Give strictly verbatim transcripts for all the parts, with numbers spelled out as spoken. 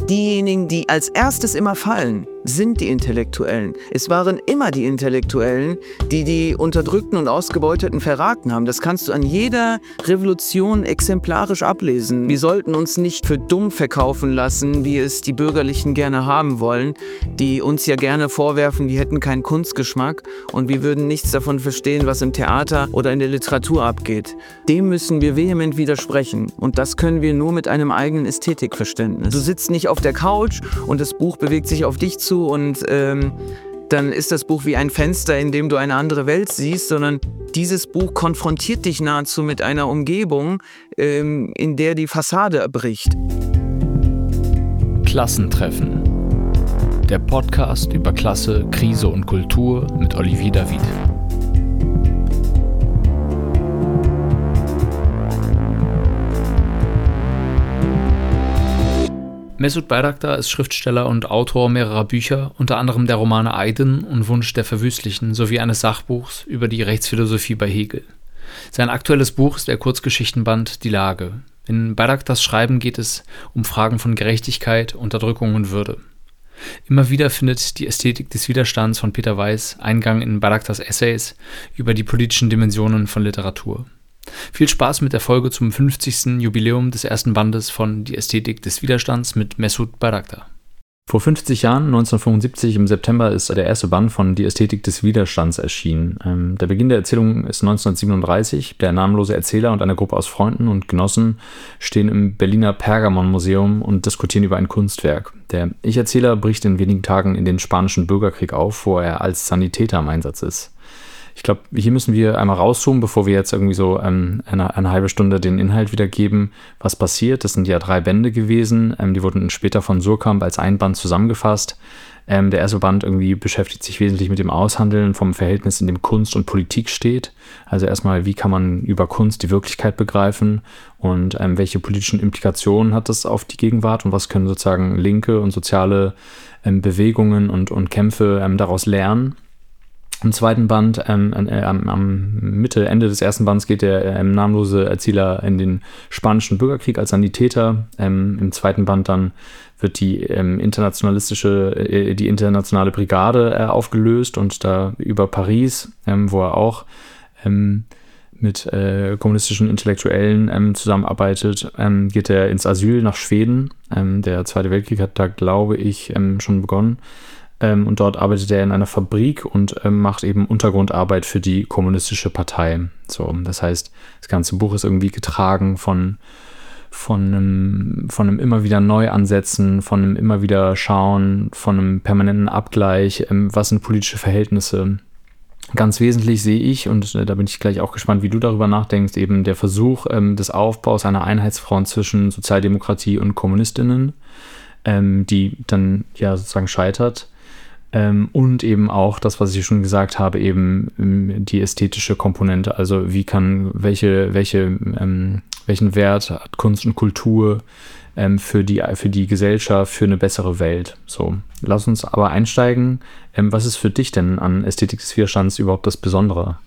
Diejenigen, die als erstes immer fallen, sind die Intellektuellen. Es waren immer die Intellektuellen, die die Unterdrückten und Ausgebeuteten verraten haben. Das kannst du an jeder Revolution exemplarisch ablesen. Wir sollten uns nicht für dumm verkaufen lassen, wie es die Bürgerlichen gerne haben wollen, die uns ja gerne vorwerfen, wir hätten keinen Kunstgeschmack und wir würden nichts davon verstehen, was im Theater oder in der Literatur abgeht. Dem müssen wir vehement widersprechen. Und das können wir nur mit einem eigenen Ästhetikverständnis. Du sitzt nicht auf der Couch und das Buch bewegt sich auf dich zu und ähm, dann ist das Buch wie ein Fenster, in dem du eine andere Welt siehst, sondern dieses Buch konfrontiert dich nahezu mit einer Umgebung, ähm, in der die Fassade bricht. Klassentreffen. Der Podcast über Klasse, Krise und Kultur mit Olivier David. Mesut Bayraktar ist Schriftsteller und Autor mehrerer Bücher, unter anderem der Romane Aydın und Wunsch der Verwüstlichen sowie eines Sachbuchs über die Rechtsphilosophie bei Hegel. Sein aktuelles Buch ist der Kurzgeschichtenband Die Lage. In Bayraktars Schreiben geht es um Fragen von Gerechtigkeit, Unterdrückung und Würde. Immer wieder findet die Ästhetik des Widerstands von Peter Weiß Eingang in Bayraktars Essays über die politischen Dimensionen von Literatur. Viel Spaß mit der Folge zum fünfzigsten Jubiläum des ersten Bandes von Die Ästhetik des Widerstands mit Mesut Bayraktar. Vor fünfzig Jahren, neunzehnhundertfünfundsiebzig, im September, ist der erste Band von Die Ästhetik des Widerstands erschienen. Ähm, der Beginn der Erzählung ist neunzehnhundertsiebenunddreißig. Der namenlose Erzähler und eine Gruppe aus Freunden und Genossen stehen im Berliner Pergamon-Museum und diskutieren über ein Kunstwerk. Der Ich-Erzähler bricht in wenigen Tagen in den Spanischen Bürgerkrieg auf, wo er als Sanitäter im Einsatz ist. Ich glaube, hier müssen wir einmal rauszoomen, bevor wir jetzt irgendwie so ähm, eine, eine halbe Stunde den Inhalt wiedergeben, was passiert. Das sind ja drei Bände gewesen, ähm, die wurden später von Suhrkamp als ein Band zusammengefasst. Ähm, der erste Band irgendwie beschäftigt sich wesentlich mit dem Aushandeln vom Verhältnis, in dem Kunst und Politik steht. Also erstmal, wie kann man über Kunst die Wirklichkeit begreifen und ähm, welche politischen Implikationen hat das auf die Gegenwart und was können sozusagen linke und soziale ähm, Bewegungen und, und Kämpfe ähm, daraus lernen. Im zweiten Band, ähm, äh, am, am Mitte, Ende des ersten Bands geht der ähm, namenlose Erzähler in den Spanischen Bürgerkrieg als Sanitäter. Ähm, Im zweiten Band dann wird die ähm, internationalistische, äh, die internationale Brigade äh, aufgelöst und da über Paris, ähm, wo er auch ähm, mit äh, kommunistischen Intellektuellen ähm, zusammenarbeitet, ähm, geht er ins Asyl nach Schweden. Ähm, der Zweite Weltkrieg hat da, glaube ich, ähm, schon begonnen. Ähm, und dort arbeitet er in einer Fabrik und ähm, macht eben Untergrundarbeit für die kommunistische Partei. So, das heißt, das ganze Buch ist irgendwie getragen von, von, einem, von einem immer wieder Neuansetzen, von einem immer wieder Schauen, von einem permanenten Abgleich, ähm, was sind politische Verhältnisse. Ganz wesentlich sehe ich, und äh, da bin ich gleich auch gespannt, wie du darüber nachdenkst, eben der Versuch ähm, des Aufbaus einer Einheitsfront zwischen Sozialdemokratie und KommunistInnen, ähm, die dann ja sozusagen scheitert. Ähm, und eben auch das, was ich schon gesagt habe, eben ähm, die ästhetische Komponente, also wie kann, welche, welche, ähm, welchen Wert hat Kunst und Kultur ähm, für die, für die Gesellschaft, für eine bessere Welt. So, lass uns aber einsteigen. Ähm, was ist für dich denn an Ästhetik des Widerstands überhaupt das Besondere?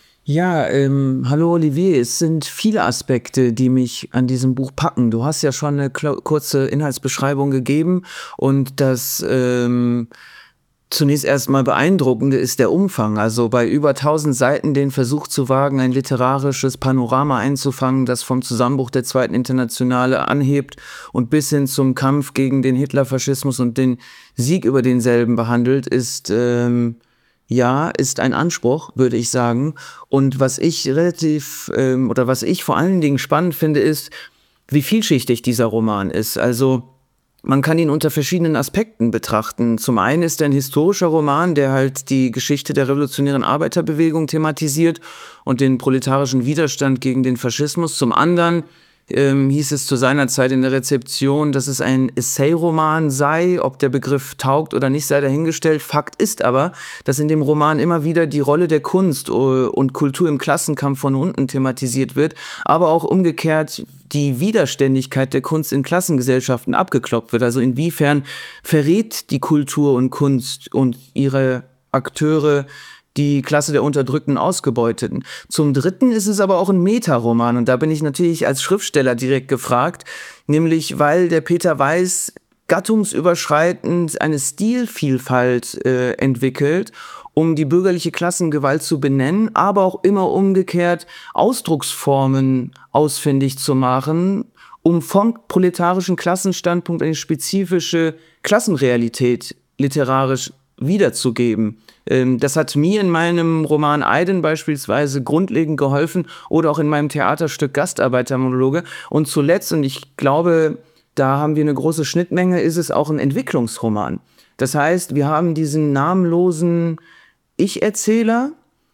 Ja, ähm, hallo Olivier, es sind viele Aspekte, die mich an diesem Buch packen. Du hast ja schon eine kla- kurze Inhaltsbeschreibung gegeben und das ähm, zunächst erstmal beeindruckende ist der Umfang. Also bei über tausend Seiten den Versuch zu wagen, ein literarisches Panorama einzufangen, das vom Zusammenbruch der Zweiten Internationale anhebt und bis hin zum Kampf gegen den Hitlerfaschismus und den Sieg über denselben behandelt, ist ähm, ja, ist ein Anspruch, würde ich sagen. Und was ich relativ ähm, oder was ich vor allen Dingen spannend finde, ist, wie vielschichtig dieser Roman ist. Also man kann ihn unter verschiedenen Aspekten betrachten. Zum einen ist er ein historischer Roman, der halt die Geschichte der revolutionären Arbeiterbewegung thematisiert und den proletarischen Widerstand gegen den Faschismus. Zum anderen ähm, hieß es zu seiner Zeit in der Rezeption, dass es ein Essay-Roman sei. Ob der Begriff taugt oder nicht, sei dahingestellt. Fakt ist aber, dass in dem Roman immer wieder die Rolle der Kunst und Kultur im Klassenkampf von unten thematisiert wird, aber auch umgekehrt die Widerständigkeit der Kunst in Klassengesellschaften abgeklopft wird. Also inwiefern verrät die Kultur und Kunst und ihre Akteure die Klasse der Unterdrückten, Ausgebeuteten. Zum Dritten ist es aber auch ein Metaroman und da bin ich natürlich als Schriftsteller direkt gefragt, nämlich weil der Peter Weiß gattungsüberschreitend eine Stilvielfalt äh, entwickelt, um die bürgerliche Klassengewalt zu benennen, aber auch immer umgekehrt Ausdrucksformen ausfindig zu machen, um vom proletarischen Klassenstandpunkt eine spezifische Klassenrealität literarisch wiederzugeben. Ähm, das hat mir in meinem Roman Aiden beispielsweise grundlegend geholfen oder auch in meinem Theaterstück Gastarbeitermonologe. Und zuletzt, und ich glaube, da haben wir eine große Schnittmenge, ist es auch ein Entwicklungsroman. Das heißt, wir haben diesen namenlosen Ich-Erzähler,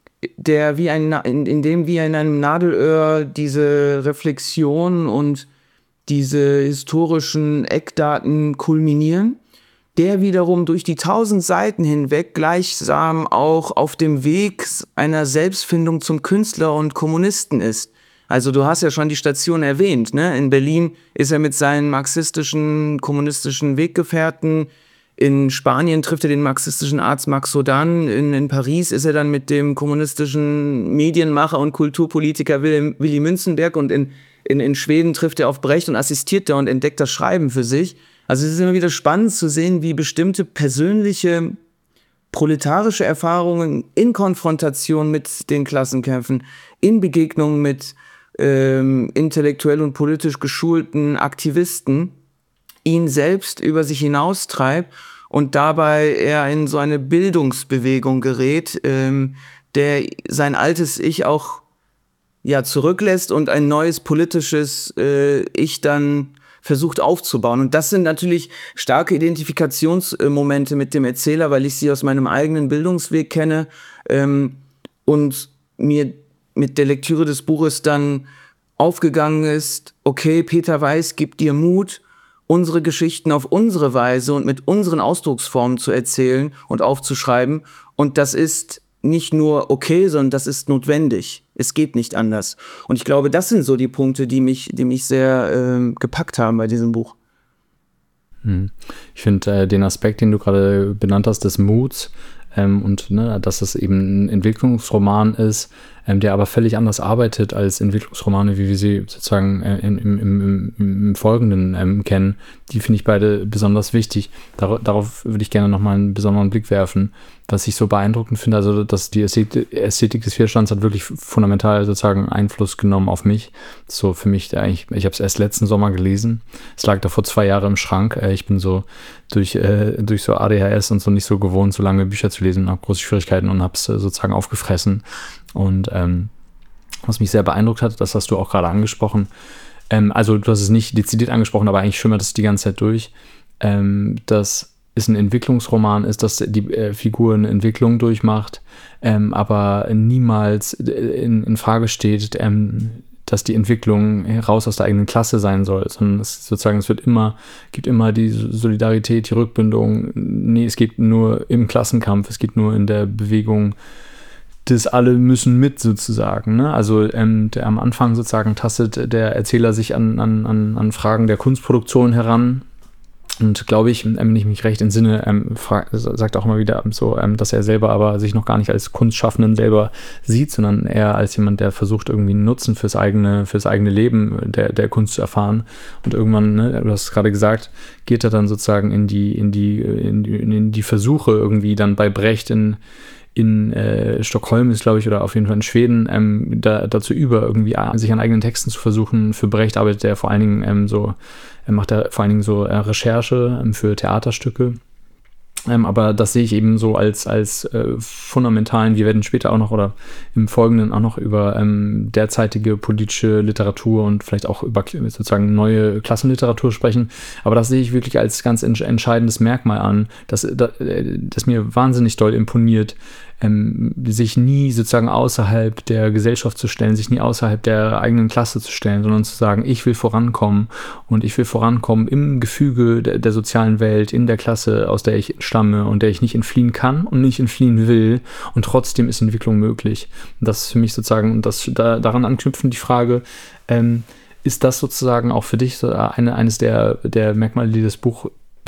der wie ein, in, in dem wie in einem Nadelöhr diese Reflexion und diese historischen Eckdaten kulminieren, der wiederum durch die tausend Seiten hinweg gleichsam auch auf dem Weg einer Selbstfindung zum Künstler und Kommunisten ist. Also du hast ja schon die Station erwähnt, ne? In Berlin ist er mit seinen marxistischen, kommunistischen Weggefährten. In Spanien trifft er den marxistischen Arzt Max Sodan. In, in Paris ist er dann mit dem kommunistischen Medienmacher und Kulturpolitiker Willy, Willy Münzenberg. Und in, in, in Schweden trifft er auf Brecht und assistiert da und entdeckt das Schreiben für sich. Also es ist immer wieder spannend zu sehen, wie bestimmte persönliche proletarische Erfahrungen in Konfrontation mit den Klassenkämpfen, in Begegnungen mit ähm, intellektuell und politisch geschulten Aktivisten ihn selbst über sich hinaustreibt und dabei er in so eine Bildungsbewegung gerät, ähm, der sein altes Ich auch ja, zurücklässt und ein neues politisches äh, Ich dann versucht aufzubauen. Und das sind natürlich starke Identifikationsmomente mit dem Erzähler, weil ich sie aus meinem eigenen Bildungsweg kenne ähm, und mir mit der Lektüre des Buches dann aufgegangen ist, okay, Peter Weiß gibt dir Mut, unsere Geschichten auf unsere Weise und mit unseren Ausdrucksformen zu erzählen und aufzuschreiben. Und das ist nicht nur okay, sondern das ist notwendig. Es geht nicht anders. Und ich glaube, das sind so die Punkte, die mich, die mich sehr äh, gepackt haben bei diesem Buch. Ich finde äh, den Aspekt, den du gerade benannt hast, des Muts ähm, und ne, dass es eben ein Entwicklungsroman ist, ähm, der aber völlig anders arbeitet als Entwicklungsromane, wie wir sie sozusagen äh, im, im, im, im Folgenden ähm, kennen, die finde ich beide besonders wichtig. Dar- darauf würde ich gerne nochmal einen besonderen Blick werfen. Was ich so beeindruckend finde, also dass die Ästhetik, Ästhetik des Widerstands hat wirklich fundamental sozusagen Einfluss genommen auf mich. So für mich, eigentlich, ich habe es erst letzten Sommer gelesen. Es lag da vor zwei Jahren im Schrank. Ich bin so durch, äh, durch so A D H S und so nicht so gewohnt, so lange Bücher zu lesen, habe große Schwierigkeiten und habe es äh, sozusagen aufgefressen. Und ähm, was mich sehr beeindruckt hat, das hast du auch gerade angesprochen. Ähm, also du hast es nicht dezidiert angesprochen, aber eigentlich schimmert es die ganze Zeit durch, ähm, dass es ein Entwicklungsroman ist, dass die äh, Figur eine Entwicklung durchmacht, ähm, aber niemals in, in Frage steht, ähm, dass die Entwicklung raus aus der eigenen Klasse sein soll, sondern es sozusagen, es wird immer, gibt immer die Solidarität, die Rückbindung. Nee, es geht nur im Klassenkampf, es geht nur in der Bewegung, das alle müssen mit sozusagen. Ne? Also ähm, der, am Anfang sozusagen tastet der Erzähler sich an, an, an Fragen der Kunstproduktion heran. Und glaube ich, wenn ich mich recht entsinne, ähm, fra- sagt auch immer wieder so, ähm, dass er selber aber sich noch gar nicht als Kunstschaffenden selber sieht, sondern eher als jemand, der versucht, irgendwie einen Nutzen fürs eigene, fürs eigene Leben der, der Kunst zu erfahren. Und irgendwann, ne, du hast es gerade gesagt, geht er dann sozusagen in die, in die, in die, in die Versuche irgendwie dann bei Brecht in in äh, Stockholm ist, glaube ich, oder auf jeden Fall in Schweden, ähm, da, dazu über, irgendwie äh, sich an eigenen Texten zu versuchen. Für Brecht arbeitet er vor allen Dingen ähm, so, er macht er vor allen Dingen so äh, Recherche ähm, für Theaterstücke. Ähm, aber das sehe ich eben so als, als äh, fundamentalen, wir werden später auch noch oder im Folgenden auch noch über ähm, derzeitige politische Literatur und vielleicht auch über sozusagen neue Klassenliteratur sprechen. Aber das sehe ich wirklich als ganz ents- entscheidendes Merkmal an, das, das, das mir wahnsinnig doll imponiert, ähm, sich nie sozusagen außerhalb der Gesellschaft zu stellen, sich nie außerhalb der eigenen Klasse zu stellen, sondern zu sagen, ich will vorankommen und ich will vorankommen im Gefüge der, der sozialen Welt, in der Klasse, aus der ich stamme und der ich nicht entfliehen kann und nicht entfliehen will, und trotzdem ist Entwicklung möglich. Und das ist für mich sozusagen, das, da, daran anknüpfend die Frage, ähm, ist das sozusagen auch für dich so eine, eines der, der Merkmale, die das Buch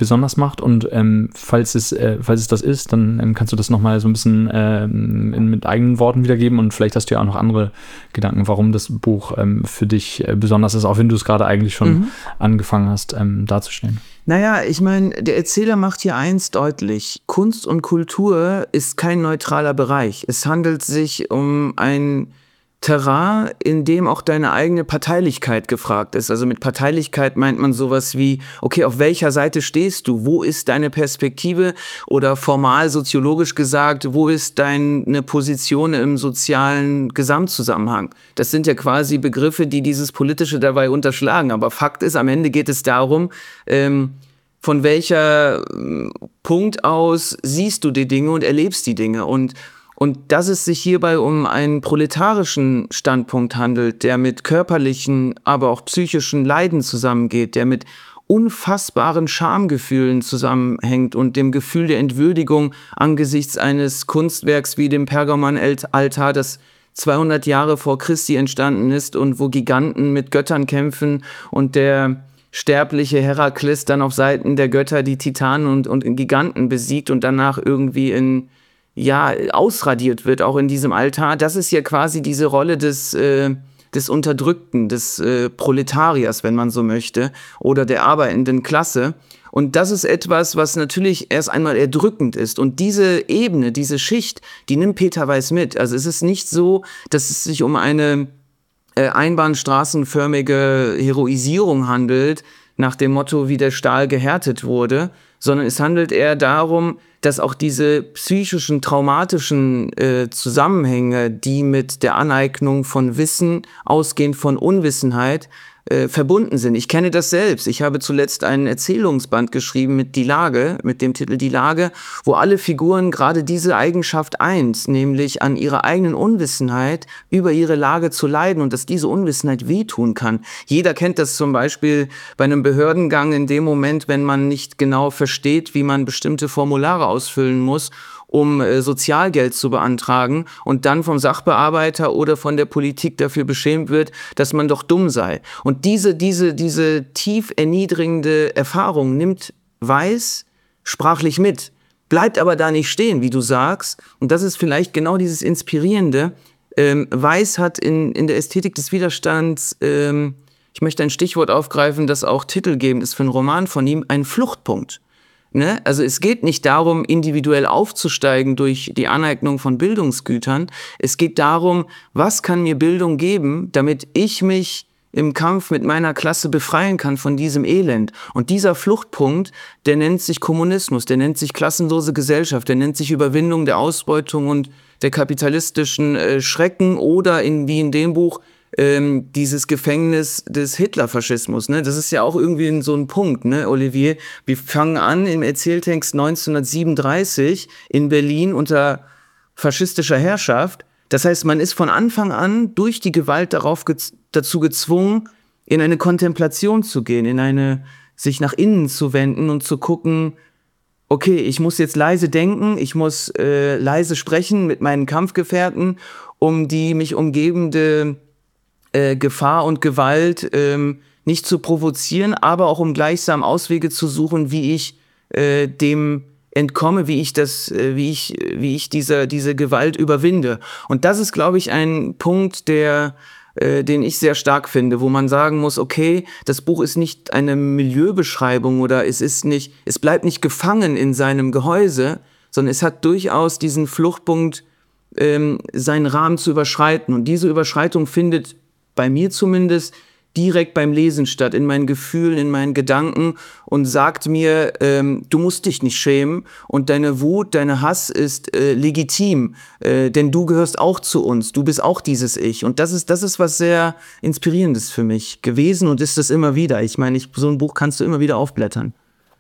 besonders macht. Und ähm, falls es, äh, falls es das ist, dann ähm, kannst du das nochmal so ein bisschen ähm, in, mit eigenen Worten wiedergeben. Und vielleicht hast du ja auch noch andere Gedanken, warum das Buch ähm, für dich äh, besonders ist, auch wenn du es gerade eigentlich schon mhm. angefangen hast ähm, darzustellen. Naja, ich meine, der Erzähler macht hier eins deutlich. Kunst und Kultur ist kein neutraler Bereich. Es handelt sich um ein Terrain, in dem auch deine eigene Parteilichkeit gefragt ist. Also mit Parteilichkeit meint man sowas wie, okay, auf welcher Seite stehst du? Wo ist deine Perspektive? Oder formal soziologisch gesagt, wo ist deine Position im sozialen Gesamtzusammenhang? Das sind ja quasi Begriffe, die dieses Politische dabei unterschlagen. Aber Fakt ist, am Ende geht es darum, ähm, von welcher Punkt aus siehst du die Dinge und erlebst die Dinge. Und Und dass es sich hierbei um einen proletarischen Standpunkt handelt, der mit körperlichen, aber auch psychischen Leiden zusammengeht, der mit unfassbaren Schamgefühlen zusammenhängt und dem Gefühl der Entwürdigung angesichts eines Kunstwerks wie dem Pergamonaltar, das zweihundert Jahre vor Christi entstanden ist und wo Giganten mit Göttern kämpfen und der sterbliche Herakles dann auf Seiten der Götter die Titanen und, und Giganten besiegt und danach irgendwie in ja, ausradiert wird, auch in diesem Altar. Das ist ja quasi diese Rolle des, äh, des Unterdrückten, des äh, Proletariers, wenn man so möchte, oder der arbeitenden Klasse. Und das ist etwas, was natürlich erst einmal erdrückend ist. Und diese Ebene, diese Schicht, die nimmt Peter Weiß mit. Also es ist nicht so, dass es sich um eine äh, einbahnstraßenförmige Heroisierung handelt, nach dem Motto, wie der Stahl gehärtet wurde, sondern es handelt eher darum, dass auch diese psychischen, traumatischen äh, Zusammenhänge, die mit der Aneignung von Wissen, ausgehend von Unwissenheit, äh, verbunden sind. Ich kenne das selbst. Ich habe zuletzt einen Erzählungsband geschrieben mit Die Lage, mit dem Titel Die Lage, wo alle Figuren gerade diese Eigenschaft eint, nämlich an ihrer eigenen Unwissenheit über ihre Lage zu leiden und dass diese Unwissenheit wehtun kann. Jeder kennt das zum Beispiel bei einem Behördengang in dem Moment, wenn man nicht genau versteht, wie man bestimmte Formulare ausfüllen muss, um äh, Sozialgeld zu beantragen und dann vom Sachbearbeiter oder von der Politik dafür beschämt wird, dass man doch dumm sei. Und diese, diese, diese tief erniedrigende Erfahrung nimmt Weiß sprachlich mit, bleibt aber da nicht stehen, wie du sagst. Und das ist vielleicht genau dieses Inspirierende. Ähm, Weiß hat in, in der Ästhetik des Widerstands, ähm, ich möchte ein Stichwort aufgreifen, das auch titelgebend ist für einen Roman von ihm, einen Fluchtpunkt. Ne? Also es geht nicht darum, individuell aufzusteigen durch die Aneignung von Bildungsgütern. Es geht darum, was kann mir Bildung geben, damit ich mich im Kampf mit meiner Klasse befreien kann von diesem Elend. Und dieser Fluchtpunkt, der nennt sich Kommunismus, der nennt sich klassenlose Gesellschaft, der nennt sich Überwindung der Ausbeutung und der kapitalistischen äh, Schrecken oder in, wie in dem Buch, Ähm, dieses Gefängnis des Hitlerfaschismus, ne? Das ist ja auch irgendwie so ein Punkt, ne, Olivier? Wir fangen an im Erzähltext neunzehnhundertsiebenunddreißig in Berlin unter faschistischer Herrschaft. Das heißt, man ist von Anfang an durch die Gewalt darauf gez- dazu gezwungen, in eine Kontemplation zu gehen, in eine, sich nach innen zu wenden und zu gucken, okay, ich muss jetzt leise denken, ich muss äh, leise sprechen mit meinen Kampfgefährten, um die mich umgebende Äh, Gefahr und Gewalt ähm, nicht zu provozieren, aber auch um gleichsam Auswege zu suchen, wie ich äh, dem entkomme, wie ich das, äh, wie ich, wie ich diese diese Gewalt überwinde. Und das ist, glaube ich, ein Punkt, der äh, den ich sehr stark finde, wo man sagen muss, okay, das Buch ist nicht eine Milieubeschreibung oder es ist nicht, es bleibt nicht gefangen in seinem Gehäuse, sondern es hat durchaus diesen Fluchtpunkt, ähm, seinen Rahmen zu überschreiten. Und diese Überschreitung findet bei mir zumindest direkt beim Lesen statt, in meinen Gefühlen, in meinen Gedanken und sagt mir, ähm, du musst dich nicht schämen und deine Wut, deine Hass ist äh, legitim, äh, denn du gehörst auch zu uns, du bist auch dieses Ich. Und das ist, das ist was sehr Inspirierendes für mich gewesen und ist das immer wieder. Ich meine, ich, so ein Buch kannst du immer wieder aufblättern.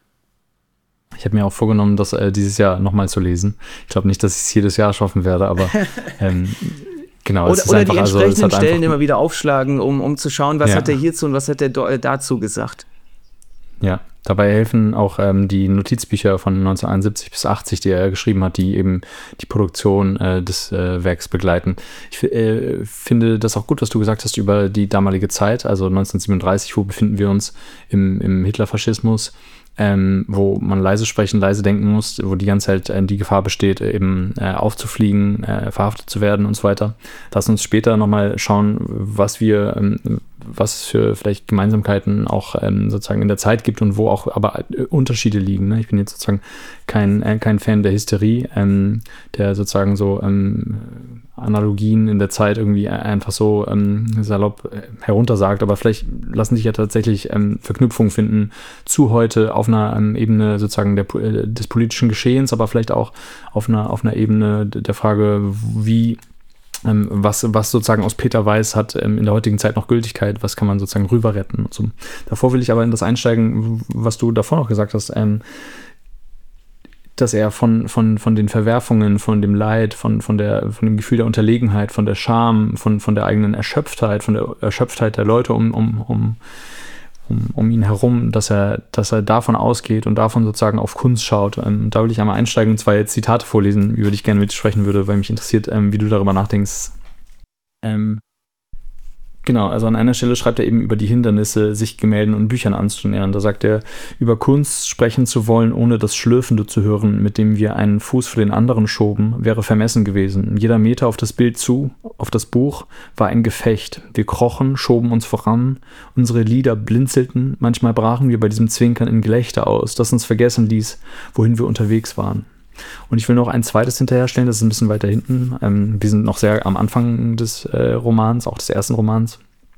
Ich habe mir auch vorgenommen, das äh, dieses Jahr nochmal zu lesen. Ich glaube nicht, dass ich es jedes Jahr schaffen werde, aber ähm, genau, oder, es ist oder einfach, die entsprechenden also, es hat Stellen einfach, immer wieder aufschlagen, um, um zu schauen, was ja. hat er hierzu und was hat er do- dazu gesagt. Ja, Dabei helfen auch ähm, die Notizbücher von neunzehnhunderteinundsiebzig bis achtzig, die er geschrieben hat, die eben die Produktion äh, des äh, Werks begleiten. Ich äh, finde das auch gut, was du gesagt hast über die damalige Zeit, also neunzehnhundertsiebenunddreißig, wo befinden wir uns im, im Hitlerfaschismus, ähm, wo man leise sprechen, leise denken muss, wo die ganze Zeit äh, die Gefahr besteht, eben äh, aufzufliegen, äh, verhaftet zu werden und so weiter. Lass uns später nochmal schauen, was wir ähm, was es für vielleicht Gemeinsamkeiten auch ähm, sozusagen in der Zeit gibt und wo auch aber äh, Unterschiede liegen. Ne? Ich bin jetzt sozusagen kein, äh, kein Fan der Hysterie, ähm, der sozusagen so ähm, Analogien in der Zeit irgendwie einfach so ähm, salopp äh, heruntersagt, aber vielleicht lassen sich ja tatsächlich ähm, Verknüpfungen finden zu heute auf einer ähm, Ebene sozusagen der, äh, des politischen Geschehens, aber vielleicht auch auf einer, auf einer Ebene der Frage, wie Ähm, was, was sozusagen aus Peter Weiß hat ähm, in der heutigen Zeit noch Gültigkeit, was kann man sozusagen rüber retten und so. Davor will ich aber in das einsteigen, was du davor noch gesagt hast, ähm, dass er von, von, von den Verwerfungen, von dem Leid, von, von, der, von dem Gefühl der Unterlegenheit, von der Scham, von, von der eigenen Erschöpftheit, von der Erschöpftheit der Leute um, um, um Um, um ihn herum, dass er, dass er davon ausgeht und davon sozusagen auf Kunst schaut. Ähm, da will ich einmal einsteigen und zwei jetzt Zitate vorlesen, über die ich gerne mit dir sprechen würde, weil mich interessiert, ähm, wie du darüber nachdenkst. Ähm, genau, also an einer Stelle schreibt er eben über die Hindernisse, sich Gemälden und Büchern anzunähern. Da sagt er, über Kunst sprechen zu wollen, ohne das Schlürfende zu hören, mit dem wir einen Fuß für den anderen schoben, wäre vermessen gewesen. Jeder Meter auf das Bild zu, auf das Buch, war ein Gefecht. Wir krochen, schoben uns voran, unsere Lider blinzelten, manchmal brachen wir bei diesem Zwinkern in Gelächter aus, das uns vergessen ließ, wohin wir unterwegs waren. Und ich will noch ein zweites hinterherstellen, das ist ein bisschen weiter hinten. Ähm, wir sind noch sehr am Anfang des äh, Romans, auch des ersten Romans.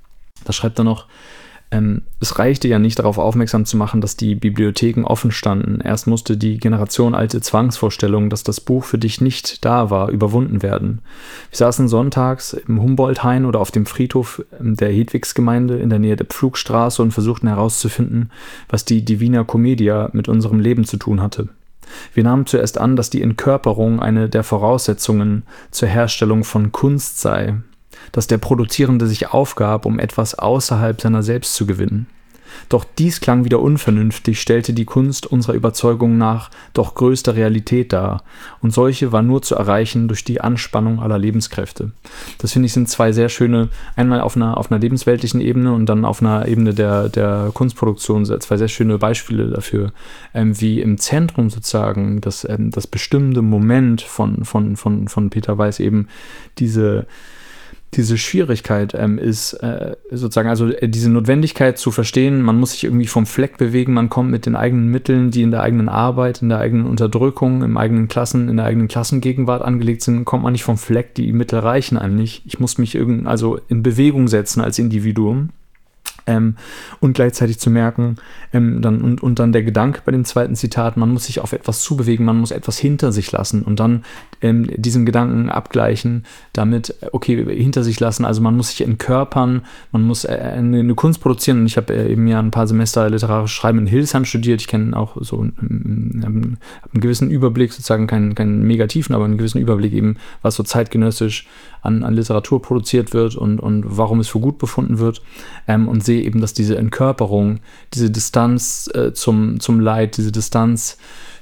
Da schreibt er noch, ähm, es reichte ja nicht darauf aufmerksam zu machen, dass die Bibliotheken offen standen. Erst musste die Generation alte Zwangsvorstellung, dass das Buch für dich nicht da war, überwunden werden. Wir saßen sonntags im Humboldt-Hain oder auf dem Friedhof der Hedwigsgemeinde in der Nähe der Pflugstraße und versuchten herauszufinden, was die Divina Commedia mit unserem Leben zu tun hatte. Wir nahmen zuerst an, dass die Entkörperung eine der Voraussetzungen zur Herstellung von Kunst sei, dass der Produzierende sich aufgab, um etwas außerhalb seiner selbst zu gewinnen. Doch dies klang wieder unvernünftig, stellte die Kunst unserer Überzeugung nach doch größte Realität dar, und solche war nur zu erreichen durch die Anspannung aller Lebenskräfte. Das finde ich sind zwei sehr schöne, einmal auf einer, auf einer lebensweltlichen Ebene und dann auf einer Ebene der, der Kunstproduktion, zwei sehr schöne Beispiele dafür, ähm, wie im Zentrum sozusagen das, ähm, das bestimmende Moment von, von, von, von Peter Weiß eben diese diese Schwierigkeit ähm, ist, äh, sozusagen, also äh, diese Notwendigkeit zu verstehen, man muss sich irgendwie vom Fleck bewegen, man kommt mit den eigenen Mitteln, die in der eigenen Arbeit, in der eigenen Unterdrückung, im eigenen Klassen, in der eigenen Klassengegenwart angelegt sind, kommt man nicht vom Fleck, die Mittel reichen einem nicht. Ich muss mich irgend, also in Bewegung setzen als Individuum. Ähm, und gleichzeitig zu merken, ähm, dann, und, und dann der Gedanke bei dem zweiten Zitat, man muss sich auf etwas zubewegen, man muss etwas hinter sich lassen und dann ähm, diesen Gedanken abgleichen, damit, okay, hinter sich lassen, also man muss sich entkörpern, man muss äh, eine, eine Kunst produzieren, und ich habe äh, eben ja ein paar Semester literarisches Schreiben in Hildesheim studiert, ich kenne auch so einen, einen, einen gewissen Überblick, sozusagen keinen, keinen mega tiefen, aber einen gewissen Überblick eben, was so zeitgenössisch an, an Literatur produziert wird und, und warum es für gut befunden wird, ähm, und sehe eben, dass diese Entkörperung, diese Distanz äh, zum, zum Leid, diese Distanz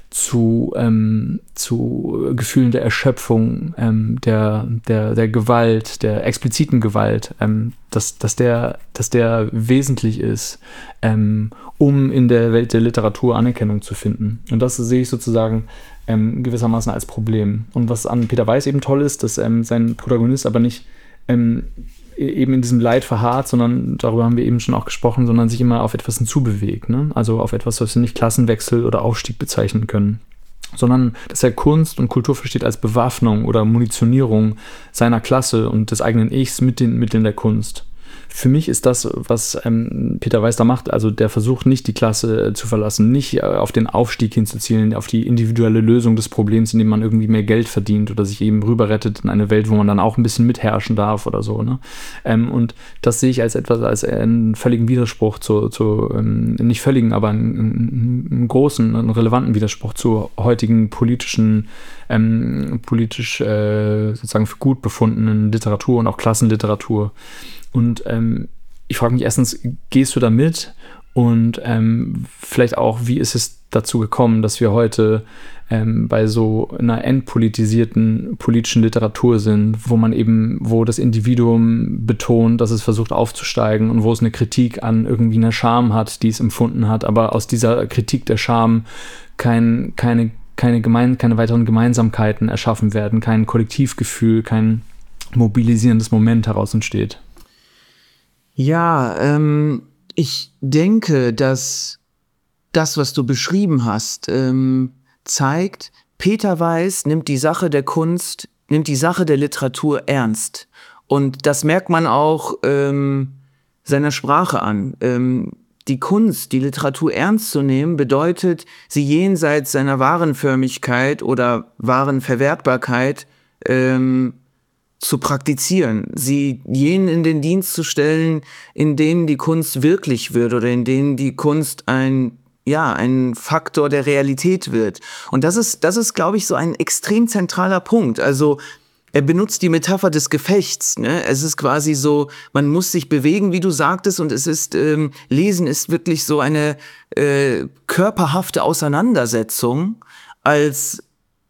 zu, ähm, zu Gefühlen der Erschöpfung, ähm, der, der, der Gewalt, der expliziten Gewalt, ähm, dass, dass, der, dass der wesentlich ist, ähm, um in der Welt der Literatur Anerkennung zu finden. Und das sehe ich sozusagen ähm, gewissermaßen als Problem. Und was an Peter Weiß eben toll ist, dass ähm, sein Protagonist aber nicht ähm, eben in diesem Leid verharrt, sondern, darüber haben wir eben schon auch gesprochen, sondern sich immer auf etwas hinzubewegt, ne? Also auf etwas, was wir nicht Klassenwechsel oder Aufstieg bezeichnen können, sondern dass er Kunst und Kultur versteht als Bewaffnung oder Munitionierung seiner Klasse und des eigenen Ichs mit den Mitteln der Kunst. Für mich ist das, was ähm, Peter Weiß da macht, also der versucht nicht, die Klasse äh, zu verlassen, nicht äh, auf den Aufstieg hinzuzielen, auf die individuelle Lösung des Problems, indem man irgendwie mehr Geld verdient oder sich eben rüber rettet in eine Welt, wo man dann auch ein bisschen mitherrschen darf oder so, ne? Ähm, und das sehe ich als etwas, als einen völligen Widerspruch zu, zu ähm, nicht völligen, aber einen, einen großen, einen relevanten Widerspruch zur heutigen politischen, ähm, politisch äh, sozusagen für gut befundenen Literatur und auch Klassenliteratur. Und ähm, ich frage mich erstens, gehst du da mit? Und ähm, vielleicht auch, wie ist es dazu gekommen, dass wir heute ähm, bei so einer entpolitisierten politischen Literatur sind, wo man eben, wo das Individuum betont, dass es versucht aufzusteigen und wo es eine Kritik an irgendwie einer Scham hat, die es empfunden hat, aber aus dieser Kritik der Scham kein, keine, keine, gemein, keine weiteren Gemeinsamkeiten erschaffen werden, kein Kollektivgefühl, kein mobilisierendes Moment heraus entsteht. Ja, ähm, ich denke, dass das, was du beschrieben hast, ähm, zeigt, Peter Weiß nimmt die Sache der Kunst, nimmt die Sache der Literatur ernst. Und das merkt man auch ähm, seiner Sprache an. Ähm, die Kunst, die Literatur ernst zu nehmen, bedeutet, sie jenseits seiner Warenförmigkeit oder Warenverwertbarkeit ähm, zu praktizieren, sie jenen in den Dienst zu stellen, in denen die Kunst wirklich wird oder in denen die Kunst ein, ja, ein Faktor der Realität wird. Und das ist, das ist, glaube ich, so ein extrem zentraler Punkt. Also er benutzt die Metapher des Gefechts. Ne? Es ist quasi so, man muss sich bewegen, wie du sagtest, und es ist, ähm, Lesen ist wirklich so eine äh, körperhafte Auseinandersetzung als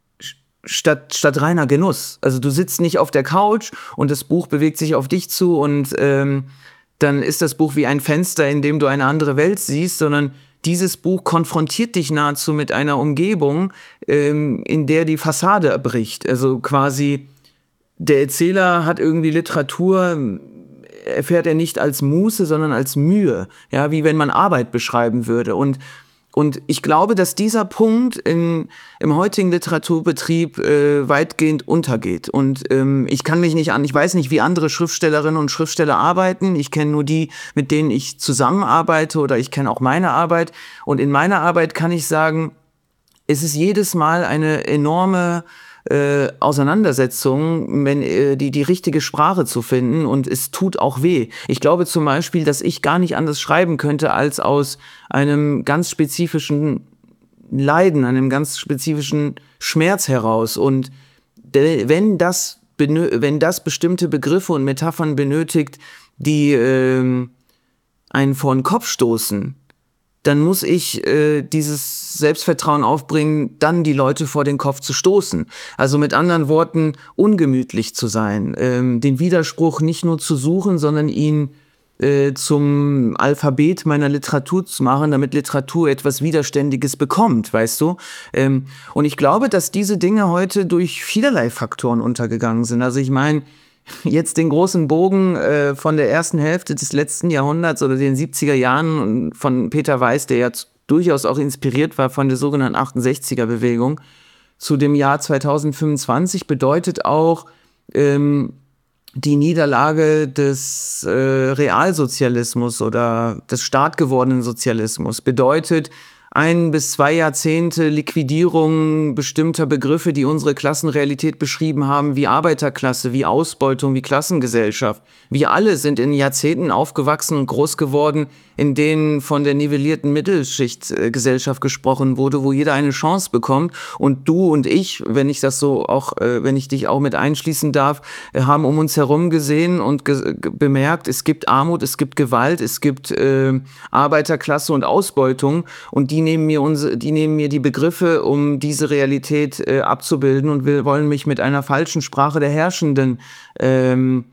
Statt, statt reiner Genuss. Also du sitzt nicht auf der Couch und das Buch bewegt sich auf dich zu und ähm, dann ist das Buch wie ein Fenster, in dem du eine andere Welt siehst, sondern dieses Buch konfrontiert dich nahezu mit einer Umgebung, ähm, in der die Fassade erbricht. Also quasi der Erzähler hat irgendwie Literatur, erfährt er nicht als Muße, sondern als Mühe. Ja, wie wenn man Arbeit beschreiben würde. Und Und ich glaube, dass dieser Punkt in, im heutigen Literaturbetrieb äh, weitgehend untergeht. Und ähm, ich kann mich nicht an, ich weiß nicht, wie andere Schriftstellerinnen und Schriftsteller arbeiten. Ich kenne nur die, mit denen ich zusammenarbeite, oder ich kenne auch meine Arbeit. Und in meiner Arbeit kann ich sagen, es ist jedes Mal eine enorme Äh, Auseinandersetzung, wenn, äh, die, die richtige Sprache zu finden, und es tut auch weh. Ich glaube zum Beispiel, dass ich gar nicht anders schreiben könnte als aus einem ganz spezifischen Leiden, einem ganz spezifischen Schmerz heraus. Und de- wenn das, benö- wenn das bestimmte Begriffe und Metaphern benötigt, die äh, einen vor den Kopf stoßen, dann muss ich äh, dieses Selbstvertrauen aufbringen, dann die Leute vor den Kopf zu stoßen. Also mit anderen Worten, ungemütlich zu sein, ähm, den Widerspruch nicht nur zu suchen, sondern ihn äh, zum Alphabet meiner Literatur zu machen, damit Literatur etwas Widerständiges bekommt, weißt du? Ähm, und ich glaube, dass diese Dinge heute durch vielerlei Faktoren untergegangen sind. Also ich meine, jetzt den großen Bogen äh, von der ersten Hälfte des letzten Jahrhunderts oder den siebziger Jahren von Peter Weiß, der ja durchaus auch inspiriert war von der sogenannten achtundsechziger-Bewegung, zu dem Jahr zweitausendfünfundzwanzig, bedeutet auch ähm, die Niederlage des äh, Realsozialismus oder des staatgewordenen Sozialismus, bedeutet ein bis zwei Jahrzehnte Liquidierung bestimmter Begriffe, die unsere Klassenrealität beschrieben haben, wie Arbeiterklasse, wie Ausbeutung, wie Klassengesellschaft. Wir alle sind in Jahrzehnten aufgewachsen und groß geworden, in denen von der nivellierten Mittelschichtgesellschaft gesprochen wurde, wo jeder eine Chance bekommt. Und du und ich, wenn ich das so auch, äh, wenn ich dich auch mit einschließen darf, äh, haben um uns herum gesehen und ge- ge- bemerkt, es gibt Armut, es gibt Gewalt, es gibt äh, Arbeiterklasse und Ausbeutung, und die nehmen mir unsere, die nehmen mir die Begriffe, um diese Realität äh, abzubilden, und wir wollen mich mit einer falschen Sprache der Herrschenden ähm,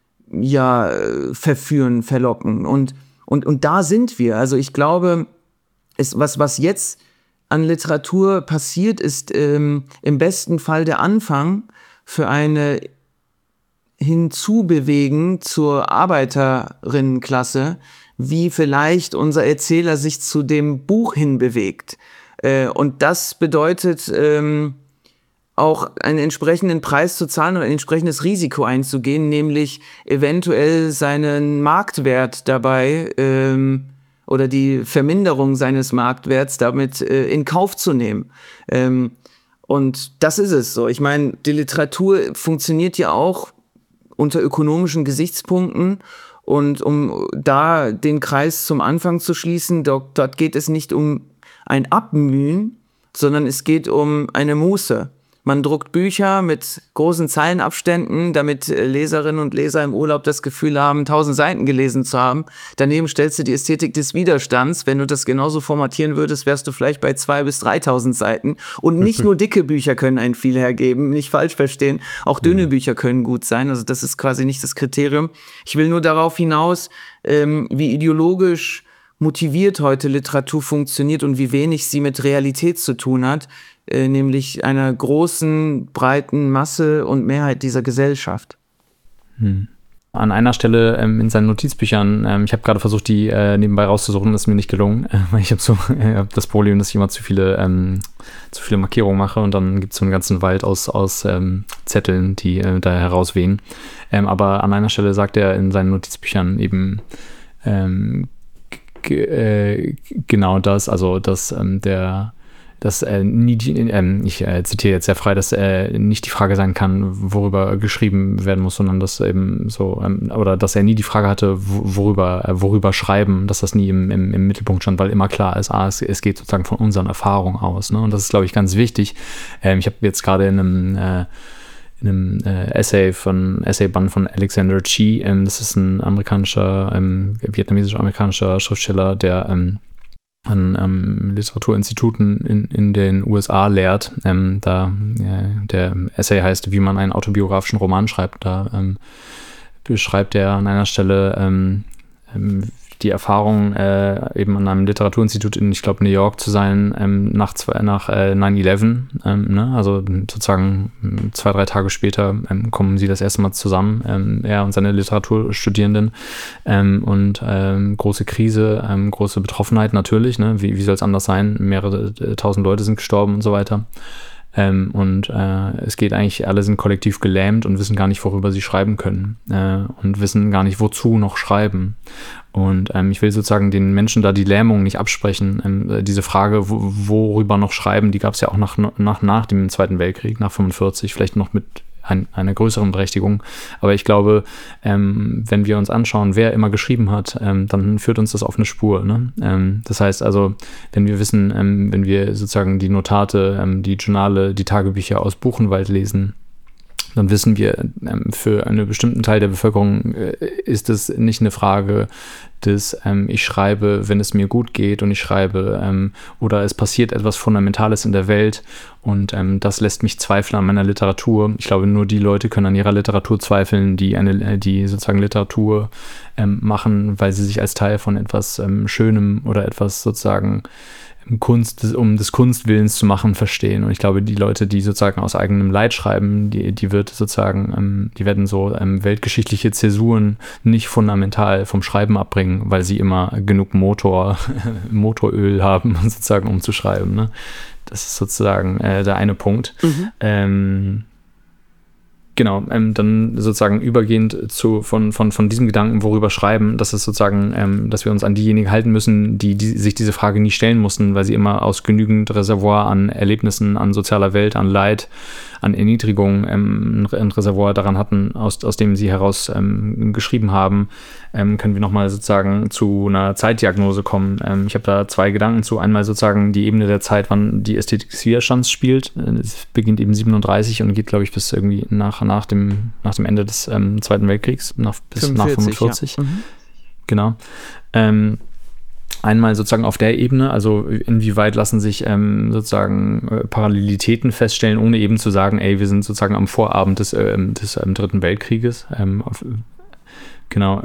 ja äh, verführen, verlocken. Und Und, und da sind wir. Also ich glaube, es, was, was jetzt an Literatur passiert, ist ähm, im besten Fall der Anfang für eine Hinzubewegen zur Arbeiterinnenklasse, wie vielleicht unser Erzähler sich zu dem Buch hinbewegt. Äh, und das bedeutet ähm, auch einen entsprechenden Preis zu zahlen oder ein entsprechendes Risiko einzugehen, nämlich eventuell seinen Marktwert dabei ähm, oder die Verminderung seines Marktwerts damit äh, in Kauf zu nehmen. Ähm, und das ist es so. Ich meine, die Literatur funktioniert ja auch unter ökonomischen Gesichtspunkten, und um da den Kreis zum Anfang zu schließen, dort, dort geht es nicht um ein Abmühen, sondern es geht um eine Muße. Man druckt Bücher mit großen Zeilenabständen, damit Leserinnen und Leser im Urlaub das Gefühl haben, tausend Seiten gelesen zu haben. Daneben stellst du die Ästhetik des Widerstands. Wenn du das genauso formatieren würdest, wärst du vielleicht bei zweitausend bis dreitausend Seiten. Und nicht nur dicke Bücher können einen viel hergeben, nicht falsch verstehen. Auch dünne Bücher können gut sein. Also das ist quasi nicht das Kriterium. Ich will nur darauf hinaus, ähm, wie ideologisch motiviert heute Literatur funktioniert und wie wenig sie mit Realität zu tun hat, äh, nämlich einer großen, breiten Masse und Mehrheit dieser Gesellschaft. Hm. An einer Stelle ähm, in seinen Notizbüchern, ähm, ich habe gerade versucht, die äh, nebenbei rauszusuchen, das ist mir nicht gelungen, äh, weil ich habe so äh, hab das Problem, dass ich immer zu viele, ähm, zu viele Markierungen mache und dann gibt es so einen ganzen Wald aus, aus ähm, Zetteln, die äh, da herauswehen. Ähm, aber an einer Stelle sagt er in seinen Notizbüchern eben ähm, g- äh, genau das, also dass ähm, der dass äh, nie die, äh, ich äh, zitiere jetzt sehr frei, dass äh, nicht die Frage sein kann, worüber geschrieben werden muss, sondern dass eben so, ähm, oder dass er nie die Frage hatte, worüber, äh, worüber schreiben, dass das nie im, im, im Mittelpunkt stand, weil immer klar ist, ah, es, es geht sozusagen von unseren Erfahrungen aus. Ne? Und das ist, glaube ich, ganz wichtig. Ähm, ich habe jetzt gerade in einem äh, in einem äh, Essay von Essayband von Alexander Chee, ähm, das ist ein amerikanischer, ähm, vietnamesisch-amerikanischer Schriftsteller, der ähm, an ähm, Literaturinstituten in, in den U S A lehrt. Ähm, da äh, der Essay heißt, wie man einen autobiografischen Roman schreibt. Da ähm, beschreibt er an einer Stelle ähm, ähm, die Erfahrung, äh, eben an einem Literaturinstitut in, ich glaube, New York zu sein, ähm, nach, zwei, nach äh, nine eleven. Ähm, ne? Also sozusagen zwei, drei Tage später ähm, kommen sie das erste Mal zusammen, ähm, er und seine Literaturstudierenden. Ähm, und ähm, große Krise, ähm, große Betroffenheit natürlich. Ne? Wie, wie soll es anders sein? Mehrere äh, tausend Leute sind gestorben und so weiter. Ähm, und äh, es geht eigentlich, alle sind kollektiv gelähmt und wissen gar nicht, worüber sie schreiben können. Äh, und wissen gar nicht, wozu noch schreiben. Und ähm, ich will sozusagen den Menschen da die Lähmung nicht absprechen. Ähm, diese Frage, wo, worüber noch schreiben, die gab es ja auch nach, nach, nach dem Zweiten Weltkrieg, nach fünfundvierzig, vielleicht noch mit ein, einer größeren Berechtigung. Aber ich glaube, ähm, wenn wir uns anschauen, wer immer geschrieben hat, ähm, dann führt uns das auf eine Spur. Ne? Ähm, das heißt also, wenn wir wissen, ähm, wenn wir sozusagen die Notate, ähm, die Journale, die Tagebücher aus Buchenwald lesen, dann wissen wir, für einen bestimmten Teil der Bevölkerung ist es nicht eine Frage des, ähm, ich schreibe, wenn es mir gut geht und ich schreibe, ähm, oder es passiert etwas Fundamentales in der Welt und ähm, das lässt mich zweifeln an meiner Literatur. Ich glaube, nur die Leute können an ihrer Literatur zweifeln, die eine, die sozusagen Literatur ähm, machen, weil sie sich als Teil von etwas ähm, Schönem oder etwas sozusagen Kunst, um des Kunstwillens zu machen, verstehen. Und ich glaube, die Leute, die sozusagen aus eigenem Leid schreiben, die, die wird sozusagen, ähm, die werden so ähm, weltgeschichtliche Zäsuren nicht fundamental vom Schreiben abbringen, weil sie immer genug Motor, Motoröl haben, sozusagen, um zu schreiben. Ne? Das ist sozusagen äh, der eine Punkt. Mhm. Ähm, Genau, ähm, dann sozusagen übergehend zu, von, von, von diesem Gedanken, worüber schreiben, dass es sozusagen, ähm, dass wir uns an diejenigen halten müssen, die, die sich diese Frage nie stellen mussten, weil sie immer aus genügend Reservoir an Erlebnissen, an sozialer Welt, an Leid, an Erniedrigung ähm, ein Reservoir daran hatten, aus, aus dem sie heraus ähm, geschrieben haben, ähm, können wir nochmal sozusagen zu einer Zeitdiagnose kommen. Ähm, ich habe da zwei Gedanken zu. Einmal sozusagen die Ebene der Zeit, wann die Ästhetik des Widerstands spielt. Es beginnt eben siebenunddreißig und geht, glaube ich, bis irgendwie nach, nach, dem, nach dem Ende des ähm, Zweiten Weltkriegs, nach, bis fünfundvierzig, nach fünfundvierzig. Ja. Mhm. Genau. Ähm, Einmal sozusagen auf der Ebene, also inwieweit lassen sich ähm, sozusagen äh, Parallelitäten feststellen, ohne eben zu sagen, ey, wir sind sozusagen am Vorabend des, äh, des ähm, Dritten Weltkrieges. Ähm, auf, genau,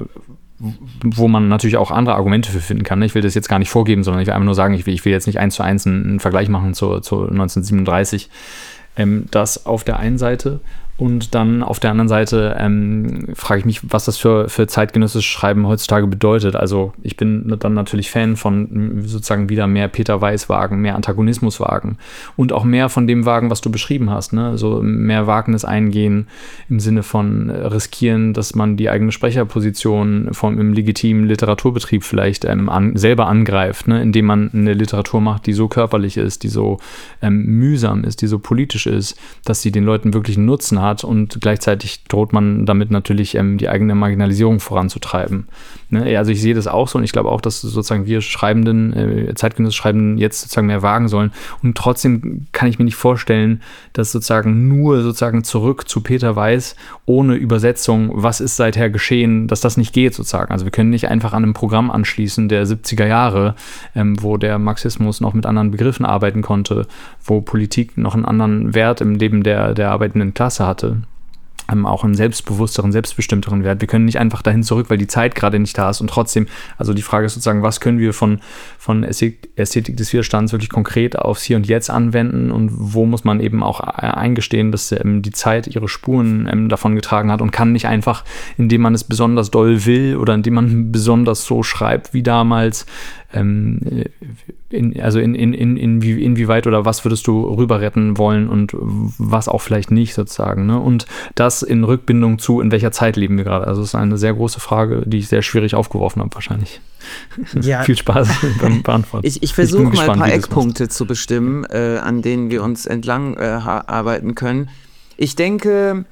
wo man natürlich auch andere Argumente für finden kann. Ich will das jetzt gar nicht vorgeben, sondern ich will einfach nur sagen, ich will, ich will jetzt nicht eins zu eins einen, einen Vergleich machen zu, zu neunzehnhundertsiebenunddreißig. Ähm, das auf der einen Seite. Und dann auf der anderen Seite ähm, frage ich mich, was das für, für zeitgenössisches Schreiben heutzutage bedeutet. Also ich bin dann natürlich Fan von sozusagen wieder mehr Peter Weiß wagen, mehr Antagonismus wagen und auch mehr von dem wagen, was du beschrieben hast. Ne? So mehr Wagnis eingehen im Sinne von riskieren, dass man die eigene Sprecherposition vom, im legitimen Literaturbetrieb vielleicht ähm, an, selber angreift, ne? Indem man eine Literatur macht, die so körperlich ist, die so ähm, mühsam ist, die so politisch ist, dass sie den Leuten wirklich einen Nutzen hat und gleichzeitig droht man damit natürlich ähm, die eigene Marginalisierung voranzutreiben. Ne? Also ich sehe das auch so und ich glaube auch, dass sozusagen wir Schreibenden, äh, Zeitgenössische Schreibenden jetzt sozusagen mehr wagen sollen. Und trotzdem kann ich mir nicht vorstellen, dass sozusagen nur sozusagen zurück zu Peter Weiß ohne Übersetzung, was ist seither geschehen, dass das nicht geht sozusagen. Also wir können nicht einfach an einem Programm anschließen der siebziger Jahre, ähm, wo der Marxismus noch mit anderen Begriffen arbeiten konnte, wo Politik noch einen anderen Wert im Leben der, der arbeitenden Klasse hatte. Ähm, auch einen selbstbewussteren, selbstbestimmteren Wert. Wir können nicht einfach dahin zurück, weil die Zeit gerade nicht da ist und trotzdem, also die Frage ist sozusagen, was können wir von, von Ästhetik des Widerstands wirklich konkret aufs Hier und Jetzt anwenden und wo muss man eben auch eingestehen, dass ähm, die Zeit ihre Spuren ähm, davon getragen hat und kann nicht einfach, indem man es besonders doll will oder indem man besonders so schreibt wie damals, ähm, in, also in, in, in, in, inwieweit oder was würdest du rüber retten wollen und was auch vielleicht nicht sozusagen, ne? Und das in Rückbindung zu, in welcher Zeit leben wir gerade. Also das ist eine sehr große Frage, die ich sehr schwierig aufgeworfen habe wahrscheinlich. Ja. Viel Spaß beim Beantworten. Ich, ich versuche mal gespannt, ein paar wie du es Eckpunkte zu bestimmen, äh, an denen wir uns entlang äh, arbeiten können. Ich denke,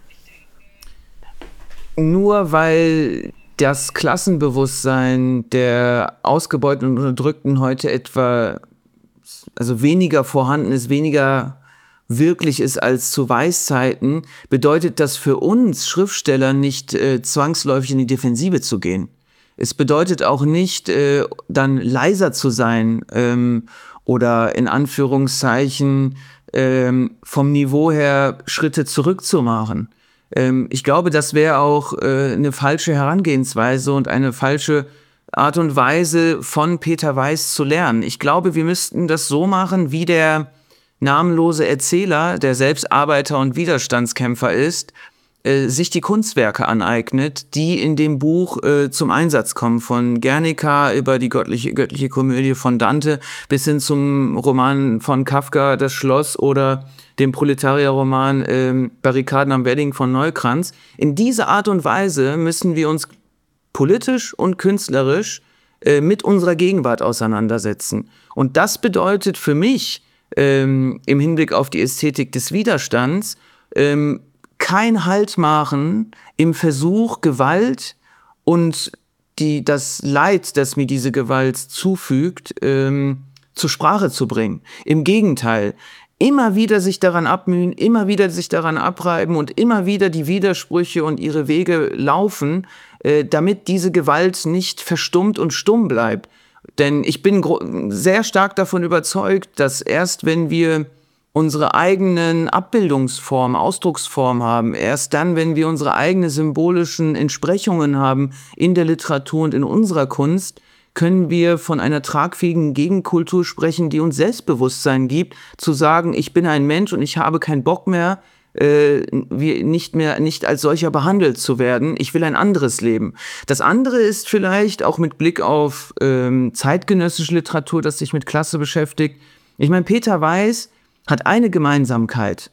nur weil das Klassenbewusstsein der Ausgebeuteten und Unterdrückten heute etwa, also weniger vorhanden ist, weniger wirklich ist als zu Weißzeiten, bedeutet das für uns Schriftsteller nicht äh, zwangsläufig in die Defensive zu gehen. Es bedeutet auch nicht, äh, dann leiser zu sein ähm, oder in Anführungszeichen ähm, vom Niveau her Schritte zurückzumachen. Ich glaube, das wäre auch äh, eine falsche Herangehensweise und eine falsche Art und Weise von Peter Weiß zu lernen. Ich glaube, wir müssten das so machen, wie der namenlose Erzähler, der selbst Arbeiter und Widerstandskämpfer ist, äh, sich die Kunstwerke aneignet, die in dem Buch äh, zum Einsatz kommen. Von Guernica über die göttliche, göttliche Komödie von Dante bis hin zum Roman von Kafka, Das Schloss, oder dem Proletarierroman ähm, Barrikaden am Wedding von Neukranz. In dieser Art und Weise müssen wir uns politisch und künstlerisch äh, mit unserer Gegenwart auseinandersetzen. Und das bedeutet für mich ähm, im Hinblick auf die Ästhetik des Widerstands ähm, kein Halt machen im Versuch, Gewalt und die, das Leid, das mir diese Gewalt zufügt, ähm, zur Sprache zu bringen. Im Gegenteil, immer wieder sich daran abmühen, immer wieder sich daran abreiben und immer wieder die Widersprüche und ihre Wege laufen, äh, damit diese Gewalt nicht verstummt und stumm bleibt. Denn ich bin sehr stark davon überzeugt, dass erst wenn wir unsere eigenen Abbildungsformen, Ausdrucksformen haben, erst dann, wenn wir unsere eigenen symbolischen Entsprechungen haben in der Literatur und in unserer Kunst, können wir von einer tragfähigen Gegenkultur sprechen, die uns Selbstbewusstsein gibt, zu sagen, ich bin ein Mensch und ich habe keinen Bock mehr, äh, wie, nicht mehr, nicht als solcher behandelt zu werden. Ich will ein anderes Leben. Das andere ist vielleicht auch mit Blick auf ähm, zeitgenössische Literatur, das sich mit Klasse beschäftigt. Ich meine, Peter Weiß hat eine Gemeinsamkeit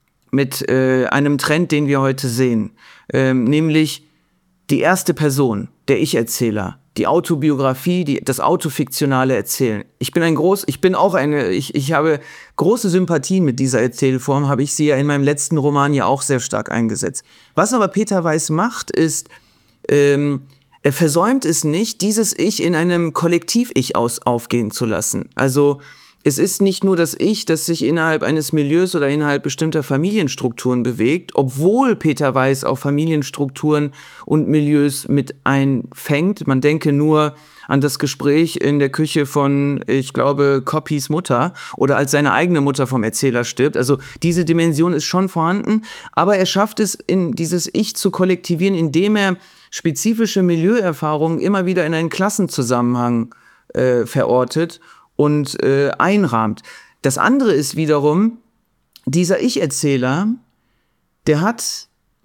mit äh, einem Trend, den wir heute sehen, ähm, nämlich die erste Person, der Ich-Erzähler, die Autobiografie, die, das autofiktionale Erzählen. Ich bin ein groß, ich bin auch eine, ich, ich habe große Sympathien mit dieser Erzählform, habe ich sie ja in meinem letzten Roman ja auch sehr stark eingesetzt. Was aber Peter Weiß macht, ist, ähm, er versäumt es nicht, dieses Ich in einem Kollektiv-Ich aus aufgehen zu lassen. Also es ist nicht nur das Ich, das sich innerhalb eines Milieus oder innerhalb bestimmter Familienstrukturen bewegt, obwohl Peter Weiß auch Familienstrukturen und Milieus mit einfängt. Man denke nur an das Gespräch in der Küche von, ich glaube, Coppys Mutter oder als seine eigene Mutter vom Erzähler stirbt. Also diese Dimension ist schon vorhanden, aber er schafft es, in dieses Ich zu kollektivieren, indem er spezifische Milieuerfahrungen immer wieder in einen Klassenzusammenhang äh, verortet und äh, einrahmt. Das andere ist wiederum, dieser Ich-Erzähler, der hat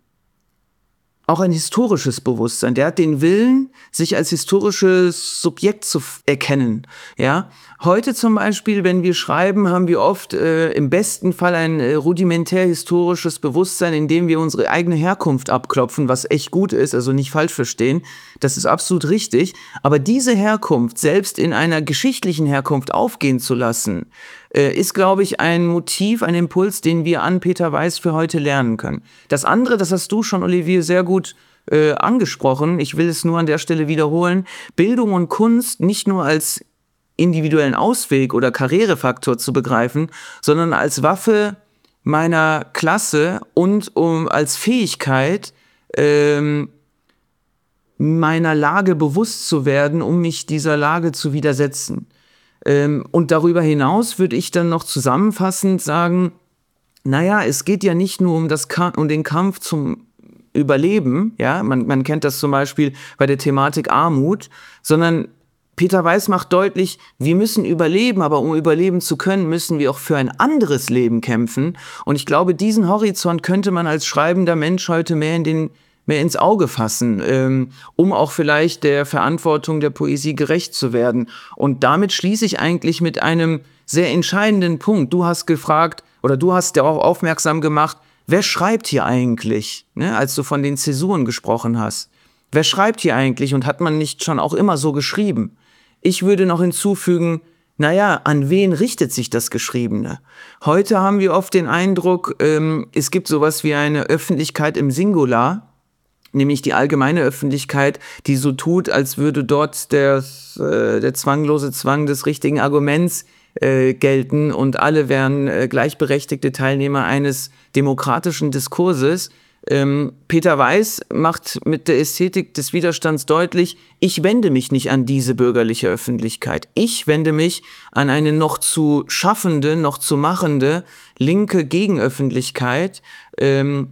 auch ein historisches Bewusstsein. Der hat den Willen, sich als historisches Subjekt zu erkennen. Ja, heute zum Beispiel, wenn wir schreiben, haben wir oft äh, im besten Fall ein äh, rudimentär historisches Bewusstsein, in dem wir unsere eigene Herkunft abklopfen, was echt gut ist, also nicht falsch verstehen. Das ist absolut richtig. Aber diese Herkunft selbst in einer geschichtlichen Herkunft aufgehen zu lassen, äh, ist, glaube ich, ein Motiv, ein Impuls, den wir an Peter Weiß für heute lernen können. Das andere, das hast du schon, Olivier, sehr gut äh, angesprochen. Ich will es nur an der Stelle wiederholen. Bildung und Kunst nicht nur als individuellen Ausweg oder Karrierefaktor zu begreifen, sondern als Waffe meiner Klasse und um als Fähigkeit, ähm, meiner Lage bewusst zu werden, um mich dieser Lage zu widersetzen. Ähm, und darüber hinaus würde ich dann noch zusammenfassend sagen, naja, es geht ja nicht nur um, das Ka- um den Kampf zum Überleben, ja, man, man kennt das zum Beispiel bei der Thematik Armut, sondern Peter Weiß macht deutlich, wir müssen überleben, aber um überleben zu können, müssen wir auch für ein anderes Leben kämpfen. Und ich glaube, diesen Horizont könnte man als schreibender Mensch heute mehr in den, mehr ins Auge fassen, ähm, um auch vielleicht der Verantwortung der Poesie gerecht zu werden. Und damit schließe ich eigentlich mit einem sehr entscheidenden Punkt. Du hast gefragt, oder du hast darauf aufmerksam gemacht, wer schreibt hier eigentlich, ne, als du von den Zäsuren gesprochen hast. Wer schreibt hier eigentlich und hat man nicht schon auch immer so geschrieben? Ich würde noch hinzufügen, naja, an wen richtet sich das Geschriebene? Heute haben wir oft den Eindruck, ähm, es gibt sowas wie eine Öffentlichkeit im Singular, nämlich die allgemeine Öffentlichkeit, die so tut, als würde dort der, äh, der zwanglose Zwang des richtigen Arguments äh, gelten und alle wären äh, gleichberechtigte Teilnehmer eines demokratischen Diskurses. Ähm, Peter Weiß macht mit der Ästhetik des Widerstands deutlich, ich wende mich nicht an diese bürgerliche Öffentlichkeit. Ich wende mich an eine noch zu schaffende, noch zu machende linke Gegenöffentlichkeit, ähm,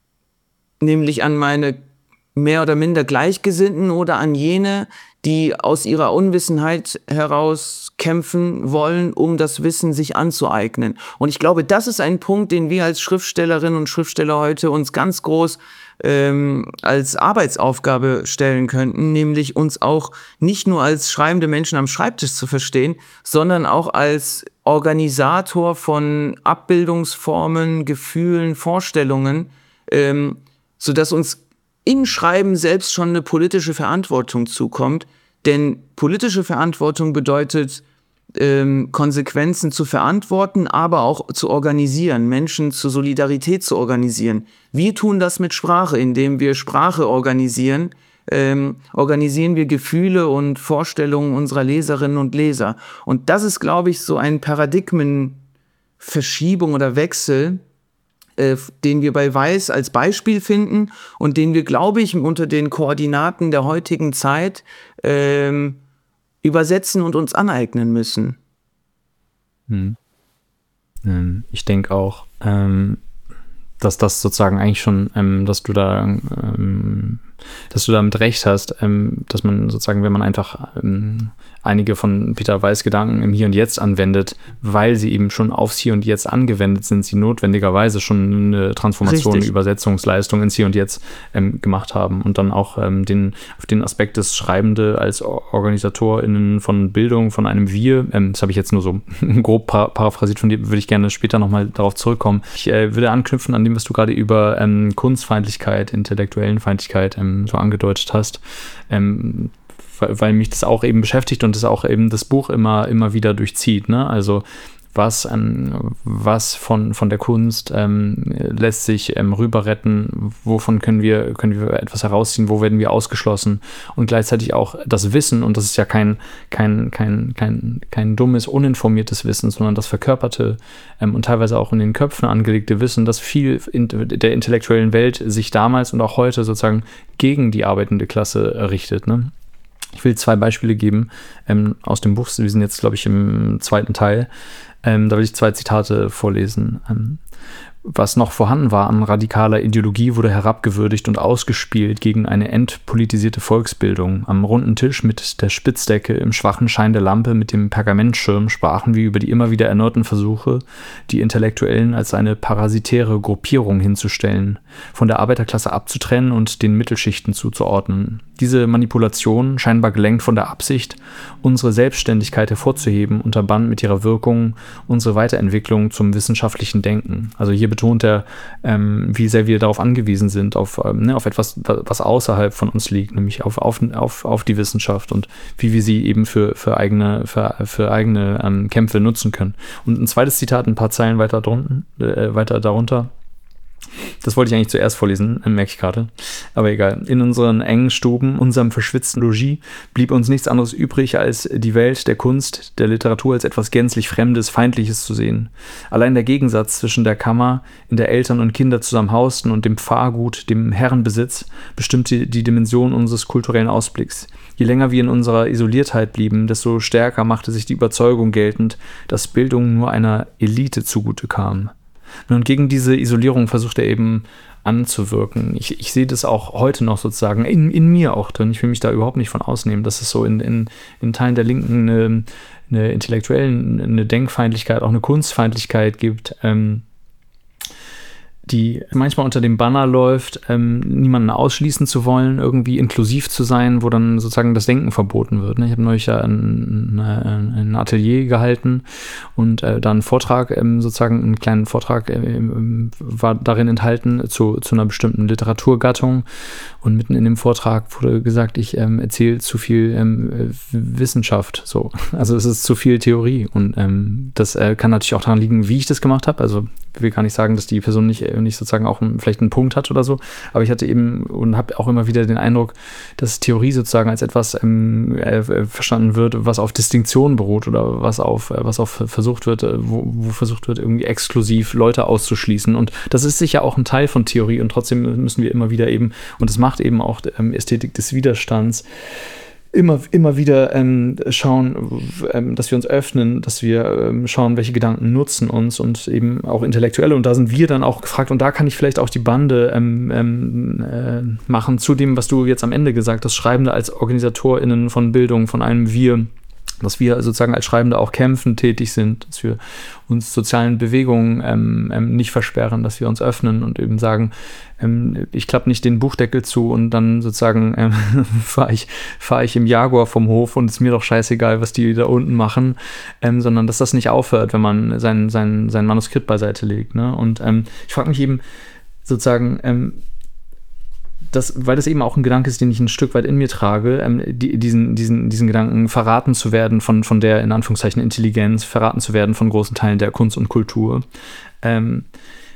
nämlich an meine mehr oder minder Gleichgesinnten oder an jene, die aus ihrer Unwissenheit heraus kämpfen wollen, um das Wissen sich anzueignen. Und ich glaube, das ist ein Punkt, den wir als Schriftstellerinnen und Schriftsteller heute uns ganz groß ähm, als Arbeitsaufgabe stellen könnten, nämlich uns auch nicht nur als schreibende Menschen am Schreibtisch zu verstehen, sondern auch als Organisator von Abbildungsformen, Gefühlen, Vorstellungen, ähm, sodass uns im Schreiben selbst schon eine politische Verantwortung zukommt. Denn politische Verantwortung bedeutet, ähm, Konsequenzen zu verantworten, aber auch zu organisieren, Menschen zur Solidarität zu organisieren. Wir tun das mit Sprache, indem wir Sprache organisieren, ähm, organisieren wir Gefühle und Vorstellungen unserer Leserinnen und Leser. Und das ist, glaube ich, so ein Paradigmenverschiebung oder Wechsel, Äh, den wir bei Weiß als Beispiel finden und den wir, glaube ich, unter den Koordinaten der heutigen Zeit ähm, übersetzen und uns aneignen müssen. Hm. Ähm, ich denke auch, ähm, dass das sozusagen eigentlich schon, ähm, dass du da, ähm, dass du damit recht hast, ähm, dass man sozusagen, wenn man einfach ähm, einige von Peter Weiß' Gedanken im Hier und Jetzt anwendet, weil sie eben schon aufs Hier und Jetzt angewendet sind, sie notwendigerweise schon eine Transformation, Richtig. eine Übersetzungsleistung ins Hier und Jetzt ähm, gemacht haben und dann auch ähm, den, auf den Aspekt des Schreibende als OrganisatorInnen von Bildung, von einem Wir, ähm, das habe ich jetzt nur so grob para- paraphrasiert von dir, würde ich gerne später nochmal darauf zurückkommen. Ich äh, würde anknüpfen an dem, was du gerade über ähm, Kunstfeindlichkeit, intellektuellen Feindlichkeit ähm, so angedeutet hast, ähm, weil, weil mich das auch eben beschäftigt und das auch eben das Buch immer, immer wieder durchzieht, ne? Also was, ähm, was von, von der Kunst ähm, lässt sich ähm, rüberretten, wovon können wir, können wir etwas herausziehen, wo werden wir ausgeschlossen und gleichzeitig auch das Wissen, und das ist ja kein, kein, kein, kein, kein dummes, uninformiertes Wissen, sondern das verkörperte ähm, und teilweise auch in den Köpfen angelegte Wissen, das viel in der intellektuellen Welt sich damals und auch heute sozusagen gegen die arbeitende Klasse richtet, ne? Ich will zwei Beispiele geben ähm, aus dem Buch. Wir sind jetzt, glaube ich, im zweiten Teil. Ähm, da will ich zwei Zitate vorlesen. Ähm, was noch vorhanden war an radikaler Ideologie, wurde herabgewürdigt und ausgespielt gegen eine entpolitisierte Volksbildung. Am runden Tisch mit der Spitzdecke im schwachen Schein der Lampe mit dem Pergamentschirm sprachen wir über die immer wieder erneuten Versuche, die Intellektuellen als eine parasitäre Gruppierung hinzustellen, von der Arbeiterklasse abzutrennen und den Mittelschichten zuzuordnen. Diese Manipulation, scheinbar gelenkt von der Absicht, unsere Selbstständigkeit hervorzuheben, unterband mit ihrer Wirkung unsere Weiterentwicklung zum wissenschaftlichen Denken. Also hier betont er, ähm, wie sehr wir darauf angewiesen sind, auf, ähm, ne, auf etwas, was außerhalb von uns liegt, nämlich auf, auf, auf, auf die Wissenschaft und wie wir sie eben für, für eigene, für, für eigene ähm, Kämpfe nutzen können. Und ein zweites Zitat, ein paar Zeilen weiter, drunten, äh, weiter darunter. Das wollte ich eigentlich zuerst vorlesen, merke ich gerade. Aber egal. In unseren engen Stuben, unserem verschwitzten Logis, blieb uns nichts anderes übrig, als die Welt der Kunst, der Literatur als etwas gänzlich Fremdes, Feindliches zu sehen. Allein der Gegensatz zwischen der Kammer, in der Eltern und Kinder zusammen hausten, und dem Pfarrgut, dem Herrenbesitz, bestimmte die Dimension unseres kulturellen Ausblicks. Je länger wir in unserer Isoliertheit blieben, desto stärker machte sich die Überzeugung geltend, dass Bildung nur einer Elite zugute kam. Und gegen diese Isolierung versucht er eben anzuwirken. Ich, ich sehe das auch heute noch sozusagen in, in mir auch drin. Ich will mich da überhaupt nicht von ausnehmen, dass es so in, in, in Teilen der Linken eine, eine intellektuellen, eine Denkfeindlichkeit, auch eine Kunstfeindlichkeit gibt, ähm, die manchmal unter dem Banner läuft, ähm, niemanden ausschließen zu wollen, irgendwie inklusiv zu sein, wo dann sozusagen das Denken verboten wird. Ne? Ich habe neulich ja ein, ein, ein Atelier gehalten und äh, da einen Vortrag, ähm, sozusagen einen kleinen Vortrag äh, war darin enthalten zu, zu einer bestimmten Literaturgattung, und mitten in dem Vortrag wurde gesagt, ich ähm, erzähle zu viel ähm, Wissenschaft. So. Also es ist zu viel Theorie, und ähm, das äh, kann natürlich auch daran liegen, wie ich das gemacht habe. Also ich will gar nicht sagen, dass die Person nicht nicht sozusagen auch einen, vielleicht einen Punkt hat oder so, aber ich hatte eben und habe auch immer wieder den Eindruck, dass Theorie sozusagen als etwas ähm, äh, verstanden wird, was auf Distinktion beruht oder was auf äh, was auf versucht wird, äh, wo, wo versucht wird, irgendwie exklusiv Leute auszuschließen, und das ist sicher auch ein Teil von Theorie, und trotzdem müssen wir immer wieder eben, und das macht eben auch ähm, Ästhetik des Widerstands, immer, immer wieder ähm, schauen, ähm, dass wir uns öffnen, dass wir ähm, schauen, welche Gedanken nutzen uns, und eben auch Intellektuelle. Und da sind wir dann auch gefragt, und da kann ich vielleicht auch die Bande ähm, ähm, äh, machen zu dem, was du jetzt am Ende gesagt hast, Schreibende als OrganisatorInnen von Bildung, von einem Wir, dass wir sozusagen als Schreibende auch kämpfend tätig sind, dass wir uns sozialen Bewegungen ähm, ähm, nicht versperren, dass wir uns öffnen und eben sagen, ähm, ich klappe nicht den Buchdeckel zu und dann sozusagen ähm, fahre ich, fahr ich im Jaguar vom Hof und es ist mir doch scheißegal, was die da unten machen, ähm, sondern dass das nicht aufhört, wenn man sein, sein, sein Manuskript beiseite legt. Ne? Und ähm, ich frage mich eben sozusagen, ähm, Das, weil das eben auch ein Gedanke ist, den ich ein Stück weit in mir trage, ähm, die, diesen, diesen, diesen Gedanken, verraten zu werden von, von der, in Anführungszeichen, Intelligenz, verraten zu werden von großen Teilen der Kunst und Kultur. Ähm,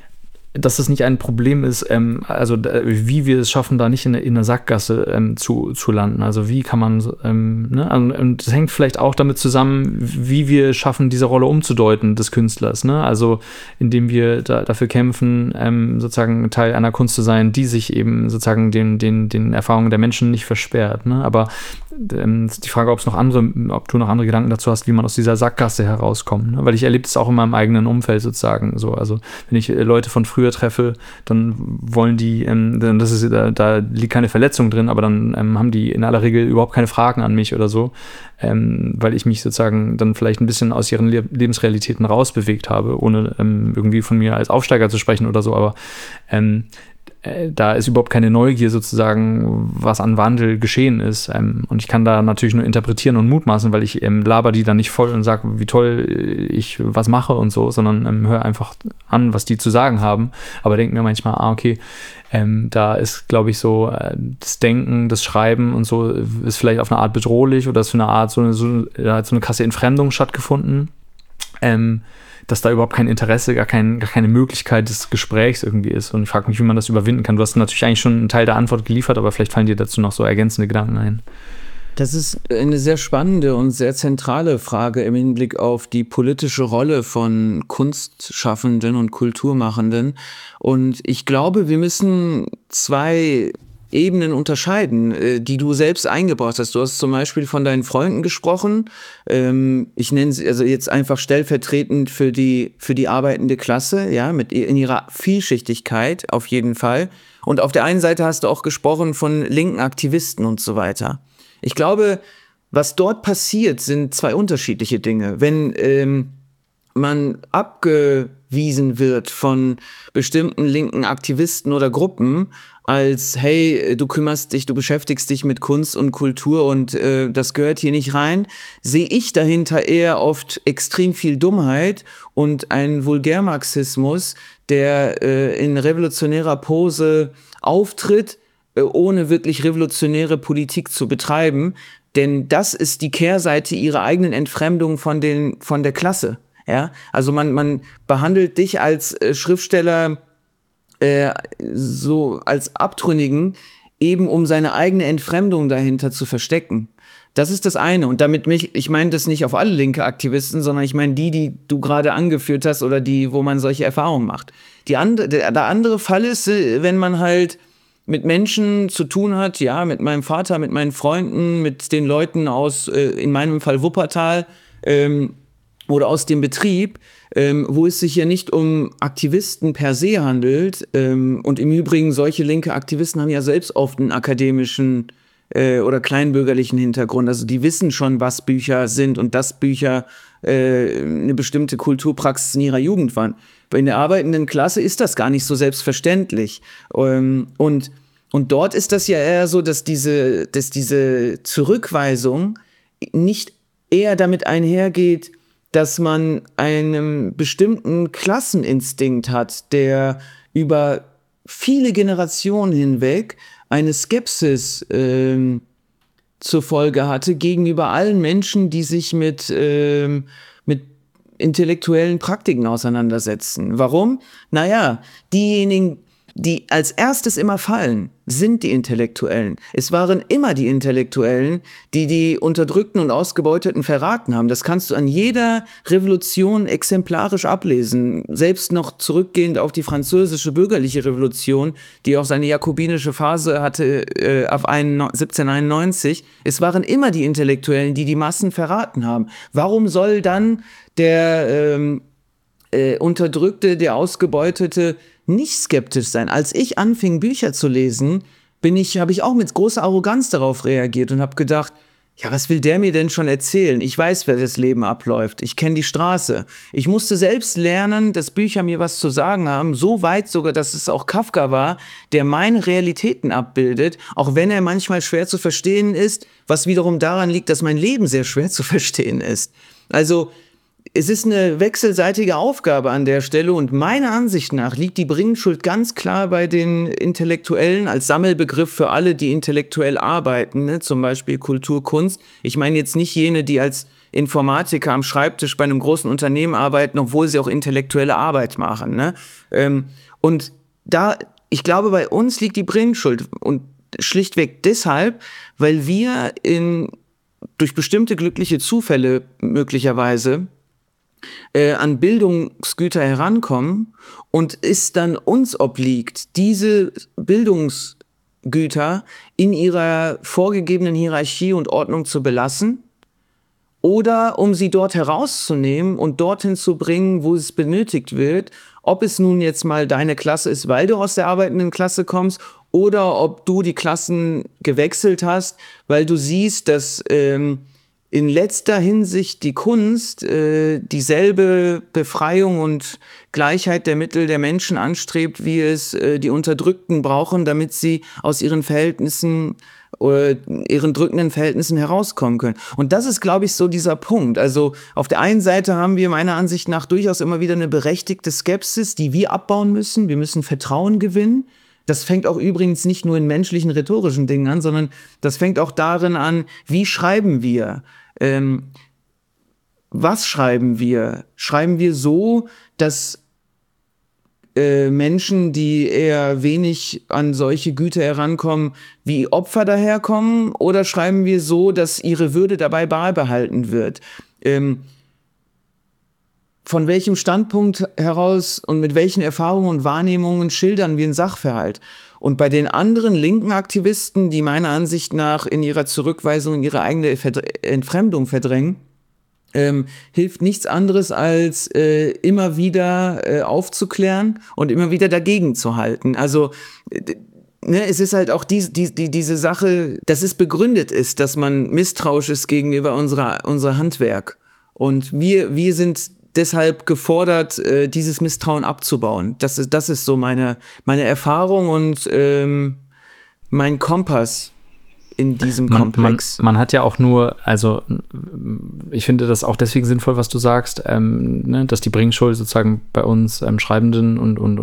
dass das nicht ein Problem ist, ähm, also da, wie wir es schaffen, da nicht in, in einer Sackgasse ähm, zu, zu landen. Also wie kann man, ähm, ne? Und das hängt vielleicht auch damit zusammen, wie wir schaffen, diese Rolle umzudeuten des Künstlers. Ne? Also indem wir da, dafür kämpfen, ähm, sozusagen Teil einer Kunst zu sein, die sich eben sozusagen den, den, den Erfahrungen der Menschen nicht versperrt. Ne? Aber ähm, die Frage, ob es noch andere, ob du noch andere Gedanken dazu hast, wie man aus dieser Sackgasse herauskommt. Ne? Weil ich erlebe das auch in meinem eigenen Umfeld sozusagen so. Also wenn ich äh, Leute von früher treffe, dann wollen die, ähm, dann, das ist, da, da liegt keine Verletzung drin, aber dann ähm, haben die in aller Regel überhaupt keine Fragen an mich oder so, ähm, weil ich mich sozusagen dann vielleicht ein bisschen aus ihren Le- Lebensrealitäten rausbewegt habe, ohne ähm, irgendwie von mir als Aufsteiger zu sprechen oder so, aber ähm, äh, da ist überhaupt keine Neugier sozusagen, was an Wandel geschehen ist. Ähm, und ich kann da natürlich nur interpretieren und mutmaßen, weil ich ähm, laber die dann nicht voll und sage, wie toll ich was mache und so, sondern ähm, höre einfach an, was die zu sagen haben. Aber denke mir manchmal, ah, okay, ähm, da ist, glaube ich, so äh, das Denken, das Schreiben und so ist vielleicht auf eine Art bedrohlich oder ist für eine Art, so eine, so, da hat so eine krasse Entfremdung stattgefunden. Ähm, dass da überhaupt kein Interesse, gar, kein, gar keine Möglichkeit des Gesprächs irgendwie ist. Und ich frage mich, wie man das überwinden kann. Du hast natürlich eigentlich schon einen Teil der Antwort geliefert, aber vielleicht fallen dir dazu noch so ergänzende Gedanken ein. Das ist eine sehr spannende und sehr zentrale Frage im Hinblick auf die politische Rolle von Kunstschaffenden und Kulturmachenden. Und ich glaube, wir müssen zwei Ebenen unterscheiden, die du selbst eingebaut hast. Du hast zum Beispiel von deinen Freunden gesprochen. Ich nenne sie also jetzt einfach stellvertretend für die, für die arbeitende Klasse, ja, mit in ihrer Vielschichtigkeit auf jeden Fall. Und auf der einen Seite hast du auch gesprochen von linken Aktivisten und so weiter. Ich glaube, was dort passiert, sind zwei unterschiedliche Dinge. Wenn ähm, man abgewiesen wird von bestimmten linken Aktivisten oder Gruppen als, hey, du kümmerst dich, du beschäftigst dich mit Kunst und Kultur und äh, das gehört hier nicht rein, sehe ich dahinter eher oft extrem viel Dummheit und einen Vulgärmarxismus, der äh, in revolutionärer Pose auftritt, äh, ohne wirklich revolutionäre Politik zu betreiben. Denn das ist die Kehrseite ihrer eigenen Entfremdung von, den, von der Klasse. Ja? Also man, man behandelt dich als äh, Schriftsteller äh, so als Abtrünnigen, eben um seine eigene Entfremdung dahinter zu verstecken. Das ist das eine. Und damit mich, ich meine das nicht auf alle linke Aktivisten, sondern ich meine die, die du gerade angeführt hast oder die, wo man solche Erfahrungen macht. Die andere, der, der andere Fall ist, wenn man halt mit Menschen zu tun hat, ja, mit meinem Vater, mit meinen Freunden, mit den Leuten aus, äh, in meinem Fall Wuppertal, ähm, oder aus dem Betrieb, ähm, wo es sich ja nicht um Aktivisten per se handelt. Ähm, und im Übrigen, solche linke Aktivisten haben ja selbst oft einen akademischen äh, oder kleinbürgerlichen Hintergrund. Also die wissen schon, was Bücher sind und dass Bücher äh, eine bestimmte Kulturpraxis in ihrer Jugend waren. In der arbeitenden Klasse ist das gar nicht so selbstverständlich. Ähm, und, und dort ist das ja eher so, dass diese, dass diese Zurückweisung nicht eher damit einhergeht, dass man einen bestimmten Klasseninstinkt hat, der über viele Generationen hinweg eine Skepsis ähm, zur Folge hatte gegenüber allen Menschen, die sich mit, ähm, mit intellektuellen Praktiken auseinandersetzen. Warum? Naja, diejenigen, die als erstes immer fallen, sind die Intellektuellen. Es waren immer die Intellektuellen, die die Unterdrückten und Ausgebeuteten verraten haben. Das kannst du an jeder Revolution exemplarisch ablesen. Selbst noch zurückgehend auf die französische bürgerliche Revolution, die auch seine jakobinische Phase hatte äh, ab siebzehnhunderteinundneunzig. Es waren immer die Intellektuellen, die die Massen verraten haben. Warum soll dann der ähm, äh, Unterdrückte, der Ausgebeutete nicht skeptisch sein? Als ich anfing, Bücher zu lesen, bin ich, habe ich auch mit großer Arroganz darauf reagiert und habe gedacht, ja, was will der mir denn schon erzählen? Ich weiß, wer das Leben abläuft. Ich kenne die Straße. Ich musste selbst lernen, dass Bücher mir was zu sagen haben, so weit sogar, dass es auch Kafka war, der meine Realitäten abbildet, auch wenn er manchmal schwer zu verstehen ist, was wiederum daran liegt, dass mein Leben sehr schwer zu verstehen ist. Also es ist eine wechselseitige Aufgabe an der Stelle und meiner Ansicht nach liegt die Bringschuld ganz klar bei den Intellektuellen als Sammelbegriff für alle, die intellektuell arbeiten, ne? Zum Beispiel Kultur, Kunst. Ich meine jetzt nicht jene, die als Informatiker am Schreibtisch bei einem großen Unternehmen arbeiten, obwohl sie auch intellektuelle Arbeit machen, ne? Ähm, und da, ich glaube, bei uns liegt die Bringschuld und schlichtweg deshalb, weil wir in, durch bestimmte glückliche Zufälle möglicherweise Äh, an Bildungsgüter herankommen und es dann uns obliegt, diese Bildungsgüter in ihrer vorgegebenen Hierarchie und Ordnung zu belassen oder um sie dort herauszunehmen und dorthin zu bringen, wo es benötigt wird, ob es nun jetzt mal deine Klasse ist, weil du aus der arbeitenden Klasse kommst, oder ob du die Klassen gewechselt hast, weil du siehst, dass ähm, in letzter Hinsicht die Kunst äh, dieselbe Befreiung und Gleichheit der Mittel der Menschen anstrebt, wie es äh, die Unterdrückten brauchen, damit sie aus ihren Verhältnissen oder ihren drückenden Verhältnissen herauskommen können. Und das ist, glaube ich, so dieser Punkt. Also auf der einen Seite haben wir meiner Ansicht nach durchaus immer wieder eine berechtigte Skepsis, die wir abbauen müssen. Wir müssen Vertrauen gewinnen. Das fängt auch übrigens nicht nur in menschlichen, rhetorischen Dingen an, sondern das fängt auch darin an, wie schreiben wir? Ähm, was schreiben wir? Schreiben wir so, dass äh, Menschen, die eher wenig an solche Güter herankommen, wie Opfer daherkommen? Oder schreiben wir so, dass ihre Würde dabei beibehalten wird? Ähm, Von welchem Standpunkt heraus und mit welchen Erfahrungen und Wahrnehmungen schildern wir einen Sachverhalt? Und bei den anderen linken Aktivisten, die meiner Ansicht nach in ihrer Zurückweisung ihre eigene Verdr- Entfremdung verdrängen, ähm, hilft nichts anderes als äh, immer wieder äh, aufzuklären und immer wieder dagegen zu halten. Also äh, Ne, es ist halt auch die, die, die, diese Sache, dass es begründet ist, dass man misstrauisch ist gegenüber unserer, unser Handwerk. Und wir, wir sind deshalb gefordert, äh, dieses Misstrauen abzubauen. Das ist, das ist so meine, meine Erfahrung und ähm, mein Kompass in diesem man, Komplex. Man, man hat ja auch nur, also ich finde das auch deswegen sinnvoll, was du sagst, ähm, ne, dass die Bringschuld sozusagen bei uns ähm, Schreibenden und, und, und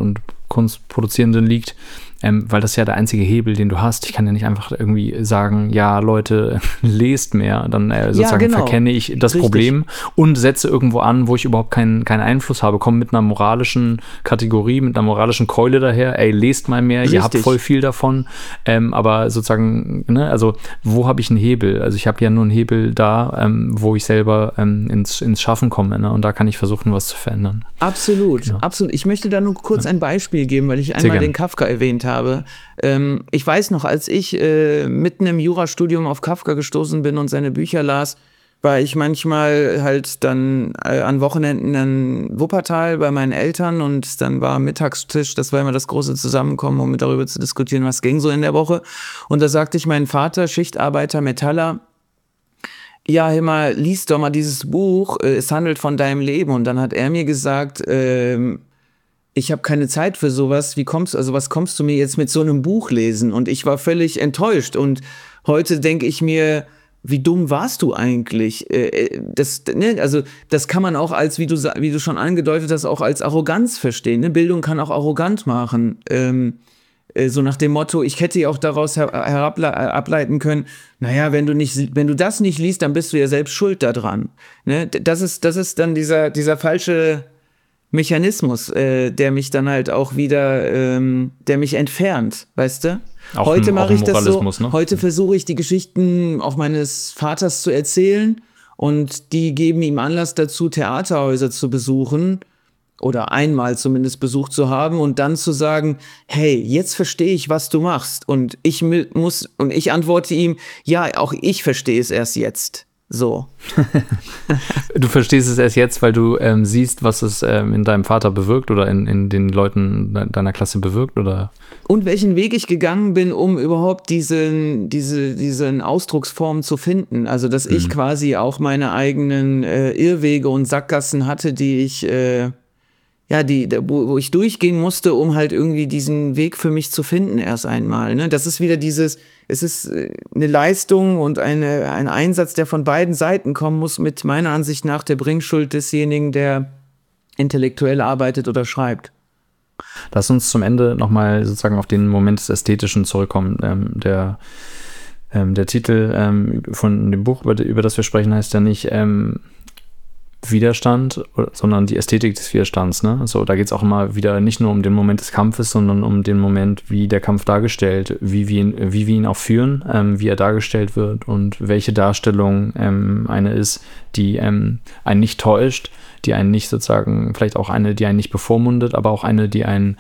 Kunstproduzierenden liegt, ähm, weil das ist ja der einzige Hebel, den du hast. Ich kann ja nicht einfach irgendwie sagen, ja, Leute, lest mehr, dann äh, sozusagen ja, genau. verkenne ich das Richtig. Problem und setze irgendwo an, wo ich überhaupt keinen, keinen Einfluss habe, komme mit einer moralischen Kategorie, mit einer moralischen Keule daher, ey, lest mal mehr, Richtig. ihr habt voll viel davon, ähm, aber sozusagen, ne, also wo habe ich einen Hebel? Also ich habe ja nur einen Hebel da, ähm, wo ich selber ähm, ins, ins Schaffen komme, ne? Und da kann ich versuchen, was zu verändern. Absolut, Genau. absolut. Ich möchte da nur kurz Ja. ein Beispiel geben, weil ich Sehr einmal gerne. den Kafka erwähnt habe. Ähm, ich weiß noch, als ich äh, mitten im Jurastudium auf Kafka gestoßen bin und seine Bücher las, war ich manchmal halt dann äh, an Wochenenden in Wuppertal bei meinen Eltern und dann war Mittagstisch, das war immer das große Zusammenkommen, um darüber zu diskutieren, was ging so in der Woche. Und da sagte ich meinem Vater, Schichtarbeiter, Metaller, ja, hör mal, lies doch mal dieses Buch, äh, es handelt von deinem Leben. Und dann hat er mir gesagt, ähm, ich habe keine Zeit für sowas, wie kommst, also was kommst du mir jetzt mit so einem Buch lesen? Und ich war völlig enttäuscht. Und heute denke ich mir, wie dumm warst du eigentlich? Äh, das, ne, also das kann man auch als, wie du, wie du schon angedeutet hast, auch als Arroganz verstehen. Ne? Bildung kann auch arrogant machen. Ähm, So nach dem Motto, ich hätte ja auch daraus her- herable- ableiten können, naja, wenn du nicht, wenn du das nicht liest, dann bist du ja selbst schuld daran. Ne? Das ist, das ist dann dieser, dieser falsche Mechanismus, äh, der mich dann halt auch wieder, ähm, der mich entfernt, weißt du? Auch Heute ein- auch mache ein ich das so, Moralismus, ne? heute versuche ich die Geschichten auch meines Vaters zu erzählen und die geben ihm Anlass dazu, Theaterhäuser zu besuchen oder einmal zumindest besucht zu haben und dann zu sagen, hey, jetzt verstehe ich, was du machst. Und ich mi- muss, und ich antworte ihm, ja, auch ich verstehe es erst jetzt. So. Du verstehst es erst jetzt, weil du ähm, siehst, was es ähm, in deinem Vater bewirkt oder in, in den Leuten de- deiner Klasse bewirkt, oder? Und welchen Weg ich gegangen bin, um überhaupt diesen, diese, diesen Ausdrucksform zu finden. Also, dass ich quasi auch meine eigenen äh, Irrwege und Sackgassen hatte, die ich, äh, ja, die, da- wo, wo ich durchgehen musste, um halt irgendwie diesen Weg für mich zu finden erst einmal. Ne? Das ist wieder dieses, es ist äh, eine Leistung und eine, ein Einsatz, der von beiden Seiten kommen muss, mit meiner Ansicht nach der Bringschuld desjenigen, der intellektuell arbeitet oder schreibt. Lass uns zum Ende nochmal sozusagen auf den Moment des Ästhetischen zurückkommen. Ähm, der, ähm, der Titel ähm, von dem Buch, über, über das wir sprechen, heißt ja nicht ähm, Widerstand, sondern die Ästhetik des Widerstands. Ne? Also da geht es auch immer wieder nicht nur um den Moment des Kampfes, sondern um den Moment, wie der Kampf dargestellt, wie wir ihn, wie wir ihn auch führen, ähm, wie er dargestellt wird und welche Darstellung ähm, eine ist, die ähm, einen nicht täuscht, die einen nicht sozusagen, vielleicht auch eine, die einen nicht bevormundet, aber auch eine, die einen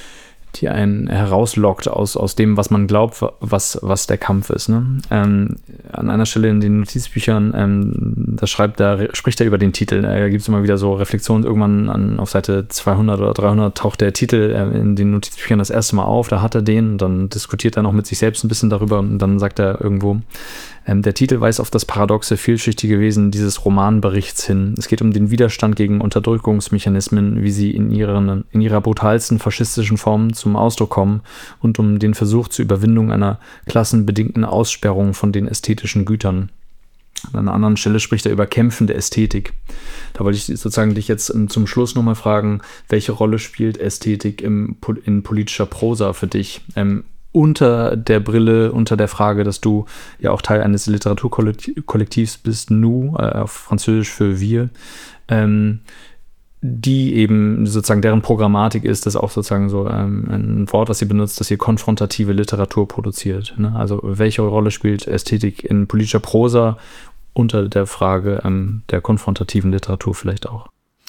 die einen herauslockt aus, aus dem, was man glaubt, was, was der Kampf ist. Ne? Ähm, an einer Stelle in den Notizbüchern, ähm, da schreibt, da spricht er über den Titel. Da gibt es immer wieder so Reflexionen. Irgendwann an, auf Seite zweihundert oder dreihundert taucht der Titel äh, in den Notizbüchern das erste Mal auf. Da hat er den und dann diskutiert er noch mit sich selbst ein bisschen darüber und dann sagt er irgendwo, ähm, der Titel weist auf das paradoxe, vielschichtige Wesen dieses Romanberichts hin. Es geht um den Widerstand gegen Unterdrückungsmechanismen, wie sie in, ihren, in ihrer brutalsten faschistischen Form zum Ausdruck kommen und um den Versuch zur Überwindung einer klassenbedingten Aussperrung von den ästhetischen Gütern. An einer anderen Stelle spricht er über kämpfende Ästhetik. Da wollte ich sozusagen dich jetzt zum Schluss nochmal fragen, welche Rolle spielt Ästhetik im, in politischer Prosa für dich? Ähm, unter der Brille, unter der Frage, dass du ja auch Teil eines Literaturkollektivs bist, nous, äh, auf Französisch für wir, ähm, die eben sozusagen deren Programmatik ist, das auch sozusagen so ähm, ein Wort, was ihr benutzt, dass ihr konfrontative Literatur produziert. Ne? Also welche Rolle spielt Ästhetik in politischer Prosa unter der Frage ähm, der konfrontativen Literatur vielleicht auch?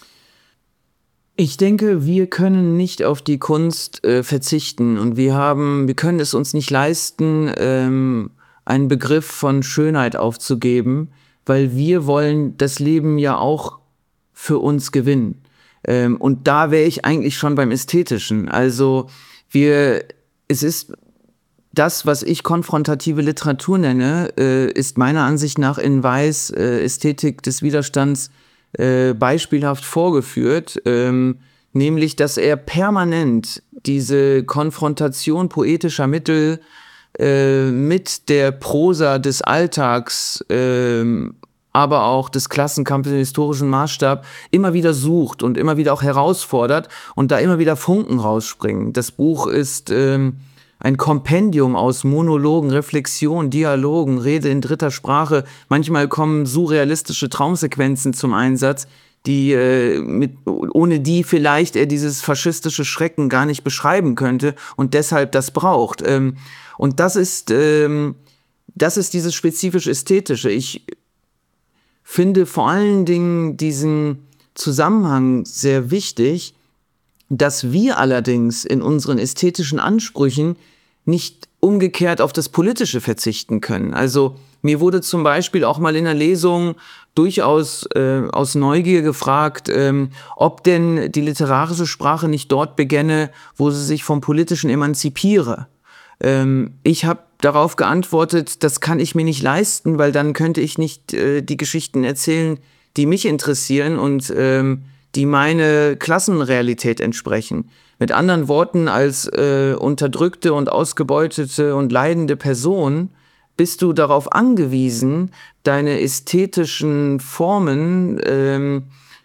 Ich denke, wir können nicht auf die Kunst äh, verzichten und wir haben, wir können es uns nicht leisten, ähm, einen Begriff von Schönheit aufzugeben, weil wir wollen das Leben ja auch für uns gewinnen. Ähm, und da wäre ich eigentlich schon beim Ästhetischen. Also wir, es ist das, was ich konfrontative Literatur nenne, äh, ist meiner Ansicht nach in Weiß äh, Ästhetik des Widerstands äh, beispielhaft vorgeführt, ähm, nämlich, dass er permanent diese Konfrontation poetischer Mittel äh, mit der Prosa des Alltags äh, aber auch des Klassenkampfes im historischen Maßstab immer wieder sucht und immer wieder auch herausfordert und da immer wieder Funken rausspringen. Das Buch ist ähm, ein Kompendium aus Monologen, Reflexionen, Dialogen, Rede in dritter Sprache. Manchmal kommen surrealistische Traumsequenzen zum Einsatz, die äh, mit, ohne die vielleicht er dieses faschistische Schrecken gar nicht beschreiben könnte und deshalb das braucht. Ähm, und das ist, ähm, das ist dieses spezifisch Ästhetische. Ich finde vor allen Dingen diesen Zusammenhang sehr wichtig, dass wir allerdings in unseren ästhetischen Ansprüchen nicht umgekehrt auf das Politische verzichten können. Also mir wurde zum Beispiel auch mal in der Lesung durchaus äh, aus Neugier gefragt, ähm, ob denn die literarische Sprache nicht dort begänne, wo sie sich vom Politischen emanzipiere. Ähm, ich habe darauf geantwortet, das kann ich mir nicht leisten, weil dann könnte ich nicht äh, die Geschichten erzählen, die mich interessieren und ähm, die meine Klassenrealität entsprechen. Mit anderen Worten, als äh, unterdrückte und ausgebeutete und leidende Person bist du darauf angewiesen, deine ästhetischen Formen ähm,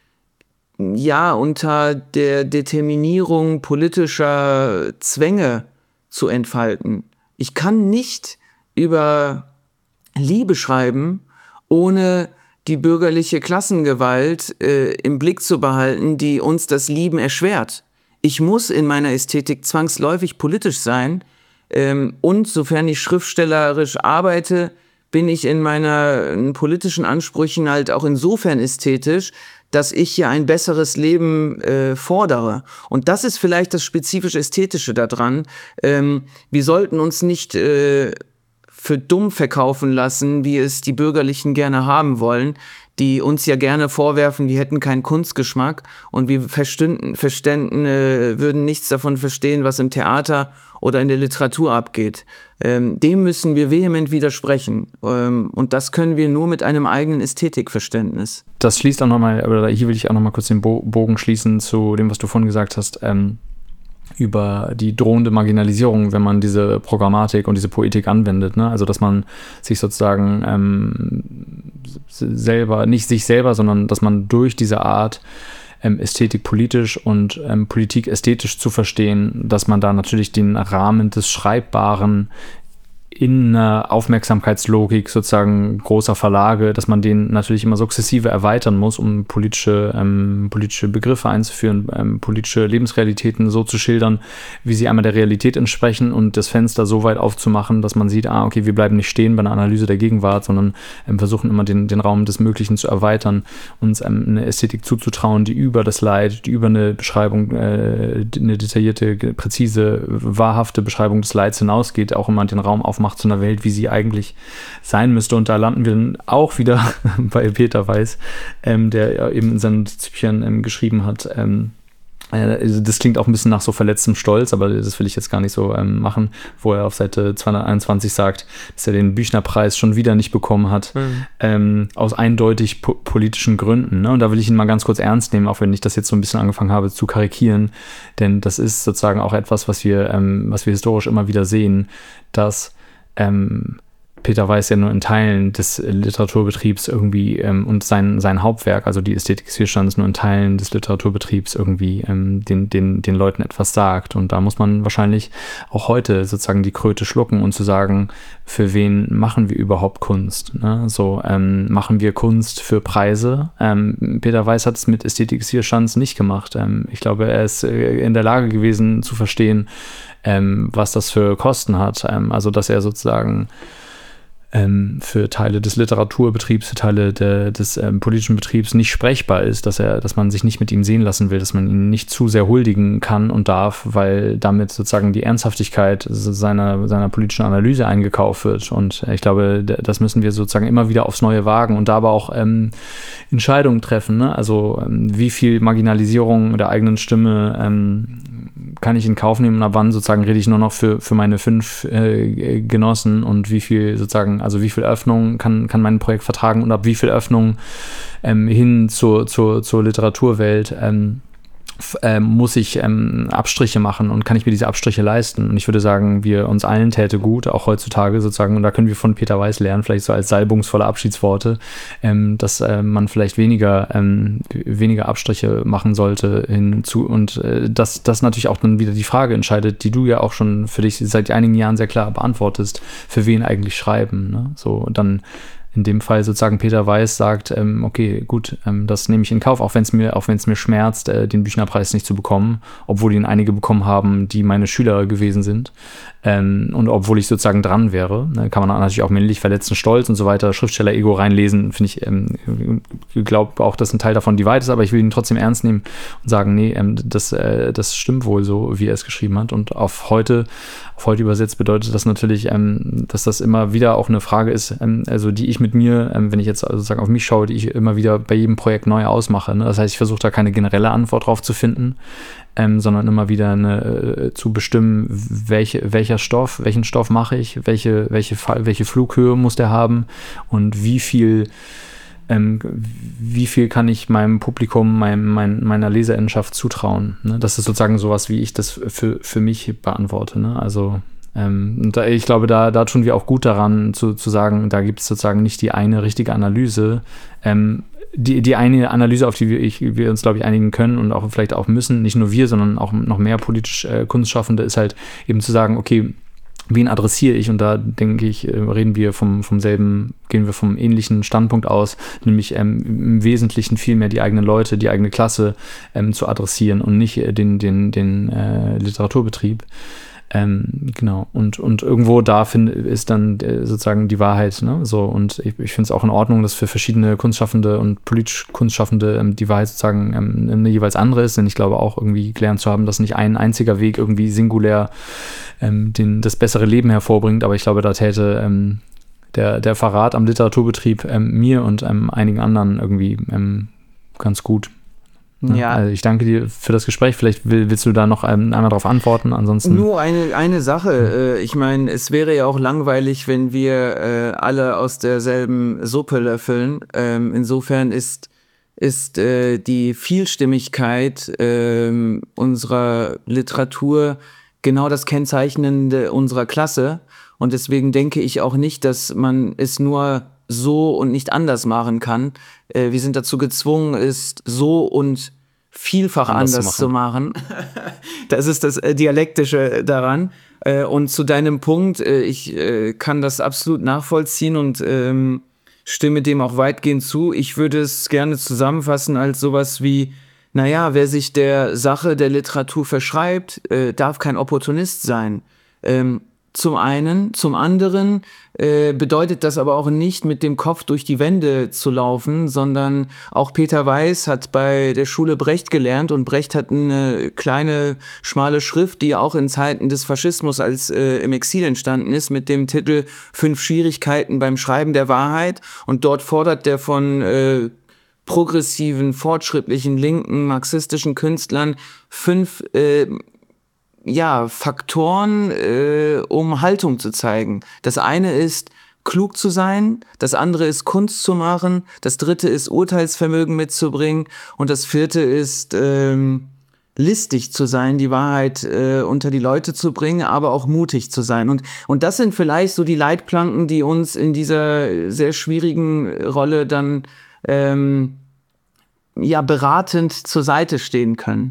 ja unter der Determinierung politischer Zwänge zu entfalten. Ich kann nicht über Liebe schreiben, ohne die bürgerliche Klassengewalt äh, im Blick zu behalten, die uns das Lieben erschwert. Ich muss in meiner Ästhetik zwangsläufig politisch sein ähm, und sofern ich schriftstellerisch arbeite, bin ich in meinen politischen Ansprüchen halt auch insofern ästhetisch, dass ich hier ein besseres Leben äh, fordere. Und das ist vielleicht das spezifisch Ästhetische daran. Ähm, wir sollten uns nicht äh, für dumm verkaufen lassen, wie es die Bürgerlichen gerne haben wollen, die uns ja gerne vorwerfen, wir hätten keinen Kunstgeschmack und wir verstünden, verständen, äh, würden nichts davon verstehen, was im Theater oder in der Literatur abgeht. Ähm, dem müssen wir vehement widersprechen. Ähm, und das können wir nur mit einem eigenen Ästhetikverständnis. Das schließt auch nochmal, oder hier will ich auch nochmal kurz den Bo- Bogen schließen zu dem, was du vorhin gesagt hast, ähm, über die drohende Marginalisierung, wenn man diese Programmatik und diese Poetik anwendet. Ne? Also, dass man sich sozusagen ähm, selber, nicht sich selber, sondern dass man durch diese Art, ähm, Ästhetik politisch und ähm, Politik ästhetisch zu verstehen, dass man da natürlich den Rahmen des Schreibbaren in einer Aufmerksamkeitslogik sozusagen großer Verlage, dass man den natürlich immer sukzessive erweitern muss, um politische, ähm, politische Begriffe einzuführen, ähm, politische Lebensrealitäten so zu schildern, wie sie einmal der Realität entsprechen und das Fenster so weit aufzumachen, dass man sieht, ah, okay, wir bleiben nicht stehen bei einer Analyse der Gegenwart, sondern ähm, versuchen immer den, den Raum des Möglichen zu erweitern, uns ähm, eine Ästhetik zuzutrauen, die über das Leid, die über eine Beschreibung, äh, eine detaillierte, präzise, wahrhafte Beschreibung des Leids hinausgeht, auch immer den Raum aufmacht zu einer Welt, wie sie eigentlich sein müsste. Und da landen wir dann auch wieder bei Peter Weiß, ähm, der eben in seinen Züchern ähm, geschrieben hat, ähm, äh, das klingt auch ein bisschen nach so verletztem Stolz, aber das will ich jetzt gar nicht so ähm, machen, wo er auf Seite zweihunderteinundzwanzig sagt, dass er den Büchner-Preis schon wieder nicht bekommen hat, mhm. ähm, aus eindeutig po- politischen Gründen. Ne? Und da will ich ihn mal ganz kurz ernst nehmen, auch wenn ich das jetzt so ein bisschen angefangen habe zu karikieren, denn das ist sozusagen auch etwas, was wir, ähm, was wir historisch immer wieder sehen, dass Ähm, Peter Weiß ja nur in Teilen des Literaturbetriebs irgendwie ähm, und sein, sein Hauptwerk, also die Ästhetik des Widerstands, nur in Teilen des Literaturbetriebs irgendwie ähm, den, den, den Leuten etwas sagt. Und da muss man wahrscheinlich auch heute sozusagen die Kröte schlucken und zu sagen, für wen machen wir überhaupt Kunst? Ne? So, ähm, machen wir Kunst für Preise? Ähm, Peter Weiß hat es mit Ästhetik des Widerstands nicht gemacht. Ähm, ich glaube, er ist äh, in der Lage gewesen zu verstehen, ähm, was das für Kosten hat. Ähm, also, dass er sozusagen ähm, für Teile des Literaturbetriebs, für Teile de, des ähm, politischen Betriebs nicht sprechbar ist, dass er, dass man sich nicht mit ihm sehen lassen will, dass man ihn nicht zu sehr huldigen kann und darf, weil damit sozusagen die Ernsthaftigkeit seiner, seiner politischen Analyse eingekauft wird. Und ich glaube, das müssen wir sozusagen immer wieder aufs Neue wagen und da aber auch ähm, Entscheidungen treffen. Ne? Also ähm, wie viel Marginalisierung der eigenen Stimme ähm, kann ich in Kauf nehmen und ab wann sozusagen rede ich nur noch für, für meine fünf äh, Genossen und wie viel sozusagen, also wie viel Öffnung kann, kann mein Projekt vertragen und ab wie viel Öffnung ähm, hin zur, zur, zur Literaturwelt ähm, äh, muss ich ähm, Abstriche machen und kann ich mir diese Abstriche leisten? Und ich würde sagen, wir uns allen täte gut, auch heutzutage sozusagen, und da können wir von Peter Weiss lernen, vielleicht so als salbungsvolle Abschiedsworte, ähm, dass äh, man vielleicht weniger, ähm, weniger Abstriche machen sollte hinzu und äh, dass das natürlich auch dann wieder die Frage entscheidet, die du ja auch schon für dich seit einigen Jahren sehr klar beantwortest, für wen eigentlich schreiben, ne? So, dann in dem Fall sozusagen Peter Weiss sagt, ähm, okay, gut, ähm, das nehme ich in Kauf, auch wenn es mir, auch wenn es mir schmerzt, äh, den Büchnerpreis nicht zu bekommen, obwohl ihn einige bekommen haben, die meine Schüler gewesen sind. Ähm, und obwohl ich sozusagen dran wäre, ne, kann man natürlich auch männlich verletzten Stolz und so weiter, Schriftsteller-Ego reinlesen, finde ich, ähm, ich glaube auch, dass ein Teil davon die Wahrheit ist, aber ich will ihn trotzdem ernst nehmen und sagen, nee, ähm, das, äh, das stimmt wohl so, wie er es geschrieben hat. Und auf heute, auf heute übersetzt bedeutet das natürlich, ähm, dass das immer wieder auch eine Frage ist, ähm, also die ich mit mir, ähm, wenn ich jetzt sozusagen auf mich schaue, die ich immer wieder bei jedem Projekt neu ausmache. Ne? Das heißt, ich versuche da keine generelle Antwort drauf zu finden, ähm, sondern immer wieder eine, äh, zu bestimmen, welche, welcher Stoff, welchen Stoff mache ich, welche, welche, welche Flughöhe muss der haben und wie viel Ähm, wie viel kann ich meinem Publikum, meinem, mein, meiner Leserinnenschaft zutrauen? Ne? Das ist sozusagen sowas, wie ich das für, für mich beantworte. Ne? Also ähm, und da, ich glaube, da, da tun wir auch gut daran, zu, zu sagen, da gibt es sozusagen nicht die eine richtige Analyse. Ähm, die, die eine Analyse, auf die wir, ich, wir uns, glaube ich, einigen können und auch vielleicht auch müssen, nicht nur wir, sondern auch noch mehr politisch äh, Kunstschaffende, ist halt eben zu sagen, okay, wen adressiere ich? Und da denke ich, reden wir vom, vom selben, gehen wir vom ähnlichen Standpunkt aus, nämlich ähm, im Wesentlichen viel mehr die eigenen Leute, die eigene Klasse ähm, zu adressieren und nicht äh, den, den, den äh, Literaturbetrieb. Ähm, genau, und, und irgendwo da find, ist dann äh, sozusagen die Wahrheit, ne? So, und ich, ich finde es auch in Ordnung, dass für verschiedene Kunstschaffende und politisch Kunstschaffende ähm, die Wahrheit sozusagen ähm, eine jeweils andere ist, denn ich glaube auch irgendwie gelernt zu haben, dass nicht ein einziger Weg irgendwie singulär ähm, den, das bessere Leben hervorbringt, aber ich glaube, da täte ähm, der, der Verrat am Literaturbetrieb ähm, mir und ähm, einigen anderen irgendwie ähm, ganz gut. Ja. Also ich danke dir für das Gespräch. Vielleicht will, willst du da noch ähm, einmal darauf antworten. Ansonsten nur eine, eine Sache. Äh, ich meine, es wäre ja auch langweilig, wenn wir äh, alle aus derselben Suppe löffeln. Ähm, insofern ist, ist äh, die Vielstimmigkeit äh, unserer Literatur genau das Kennzeichnende unserer Klasse. Und deswegen denke ich auch nicht, dass man es nur so und nicht anders machen kann. Äh, wir sind dazu gezwungen, es so und vielfach anders, anders zu machen. Zu machen. Das ist das äh, Dialektische daran. Äh, und zu deinem Punkt, äh, ich äh, kann das absolut nachvollziehen und ähm, stimme dem auch weitgehend zu. Ich würde es gerne zusammenfassen als sowas wie, naja, wer sich der Sache der Literatur verschreibt, äh, darf kein Opportunist sein. Ähm, Zum einen, zum anderen äh, bedeutet das aber auch nicht, mit dem Kopf durch die Wände zu laufen, sondern auch Peter Weiss hat bei der Schule Brecht gelernt und Brecht hat eine kleine, schmale Schrift, die auch in Zeiten des Faschismus als äh, im Exil entstanden ist, mit dem Titel Fünf Schwierigkeiten beim Schreiben der Wahrheit, und dort fordert der von äh, progressiven, fortschrittlichen, linken, marxistischen Künstlern fünf äh, ja, Faktoren, äh, um Haltung zu zeigen. Das eine ist, klug zu sein, das andere ist, Kunst zu machen, das dritte ist, Urteilsvermögen mitzubringen, und das vierte ist, ähm, listig zu sein, die Wahrheit äh, unter die Leute zu bringen, aber auch mutig zu sein. Und, und das sind vielleicht so die Leitplanken, die uns in dieser sehr schwierigen Rolle dann ähm, ja, beratend zur Seite stehen können.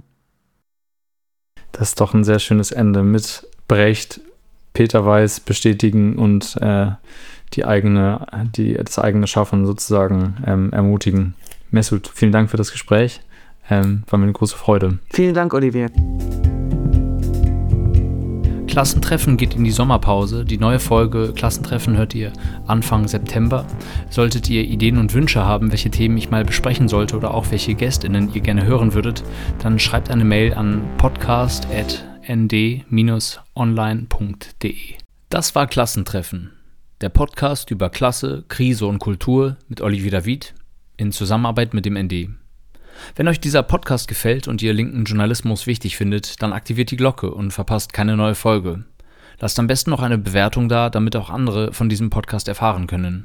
Das ist doch ein sehr schönes Ende mit Brecht, Peter Weiss bestätigen und äh, die eigene, die, das eigene Schaffen sozusagen ähm, ermutigen. Mesut, vielen Dank für das Gespräch. Ähm, war mir eine große Freude. Vielen Dank, Olivier. Klassentreffen geht in die Sommerpause. Die neue Folge Klassentreffen hört ihr Anfang September. Solltet ihr Ideen und Wünsche haben, welche Themen ich mal besprechen sollte oder auch welche GästInnen ihr gerne hören würdet, dann schreibt eine Mail an podcast at n d dash online punkt d e. Das war Klassentreffen, der Podcast über Klasse, Krise und Kultur mit Olivier David in Zusammenarbeit mit dem N D. Wenn euch dieser Podcast gefällt und ihr linken Journalismus wichtig findet, dann aktiviert die Glocke und verpasst keine neue Folge. Lasst am besten noch eine Bewertung da, damit auch andere von diesem Podcast erfahren können.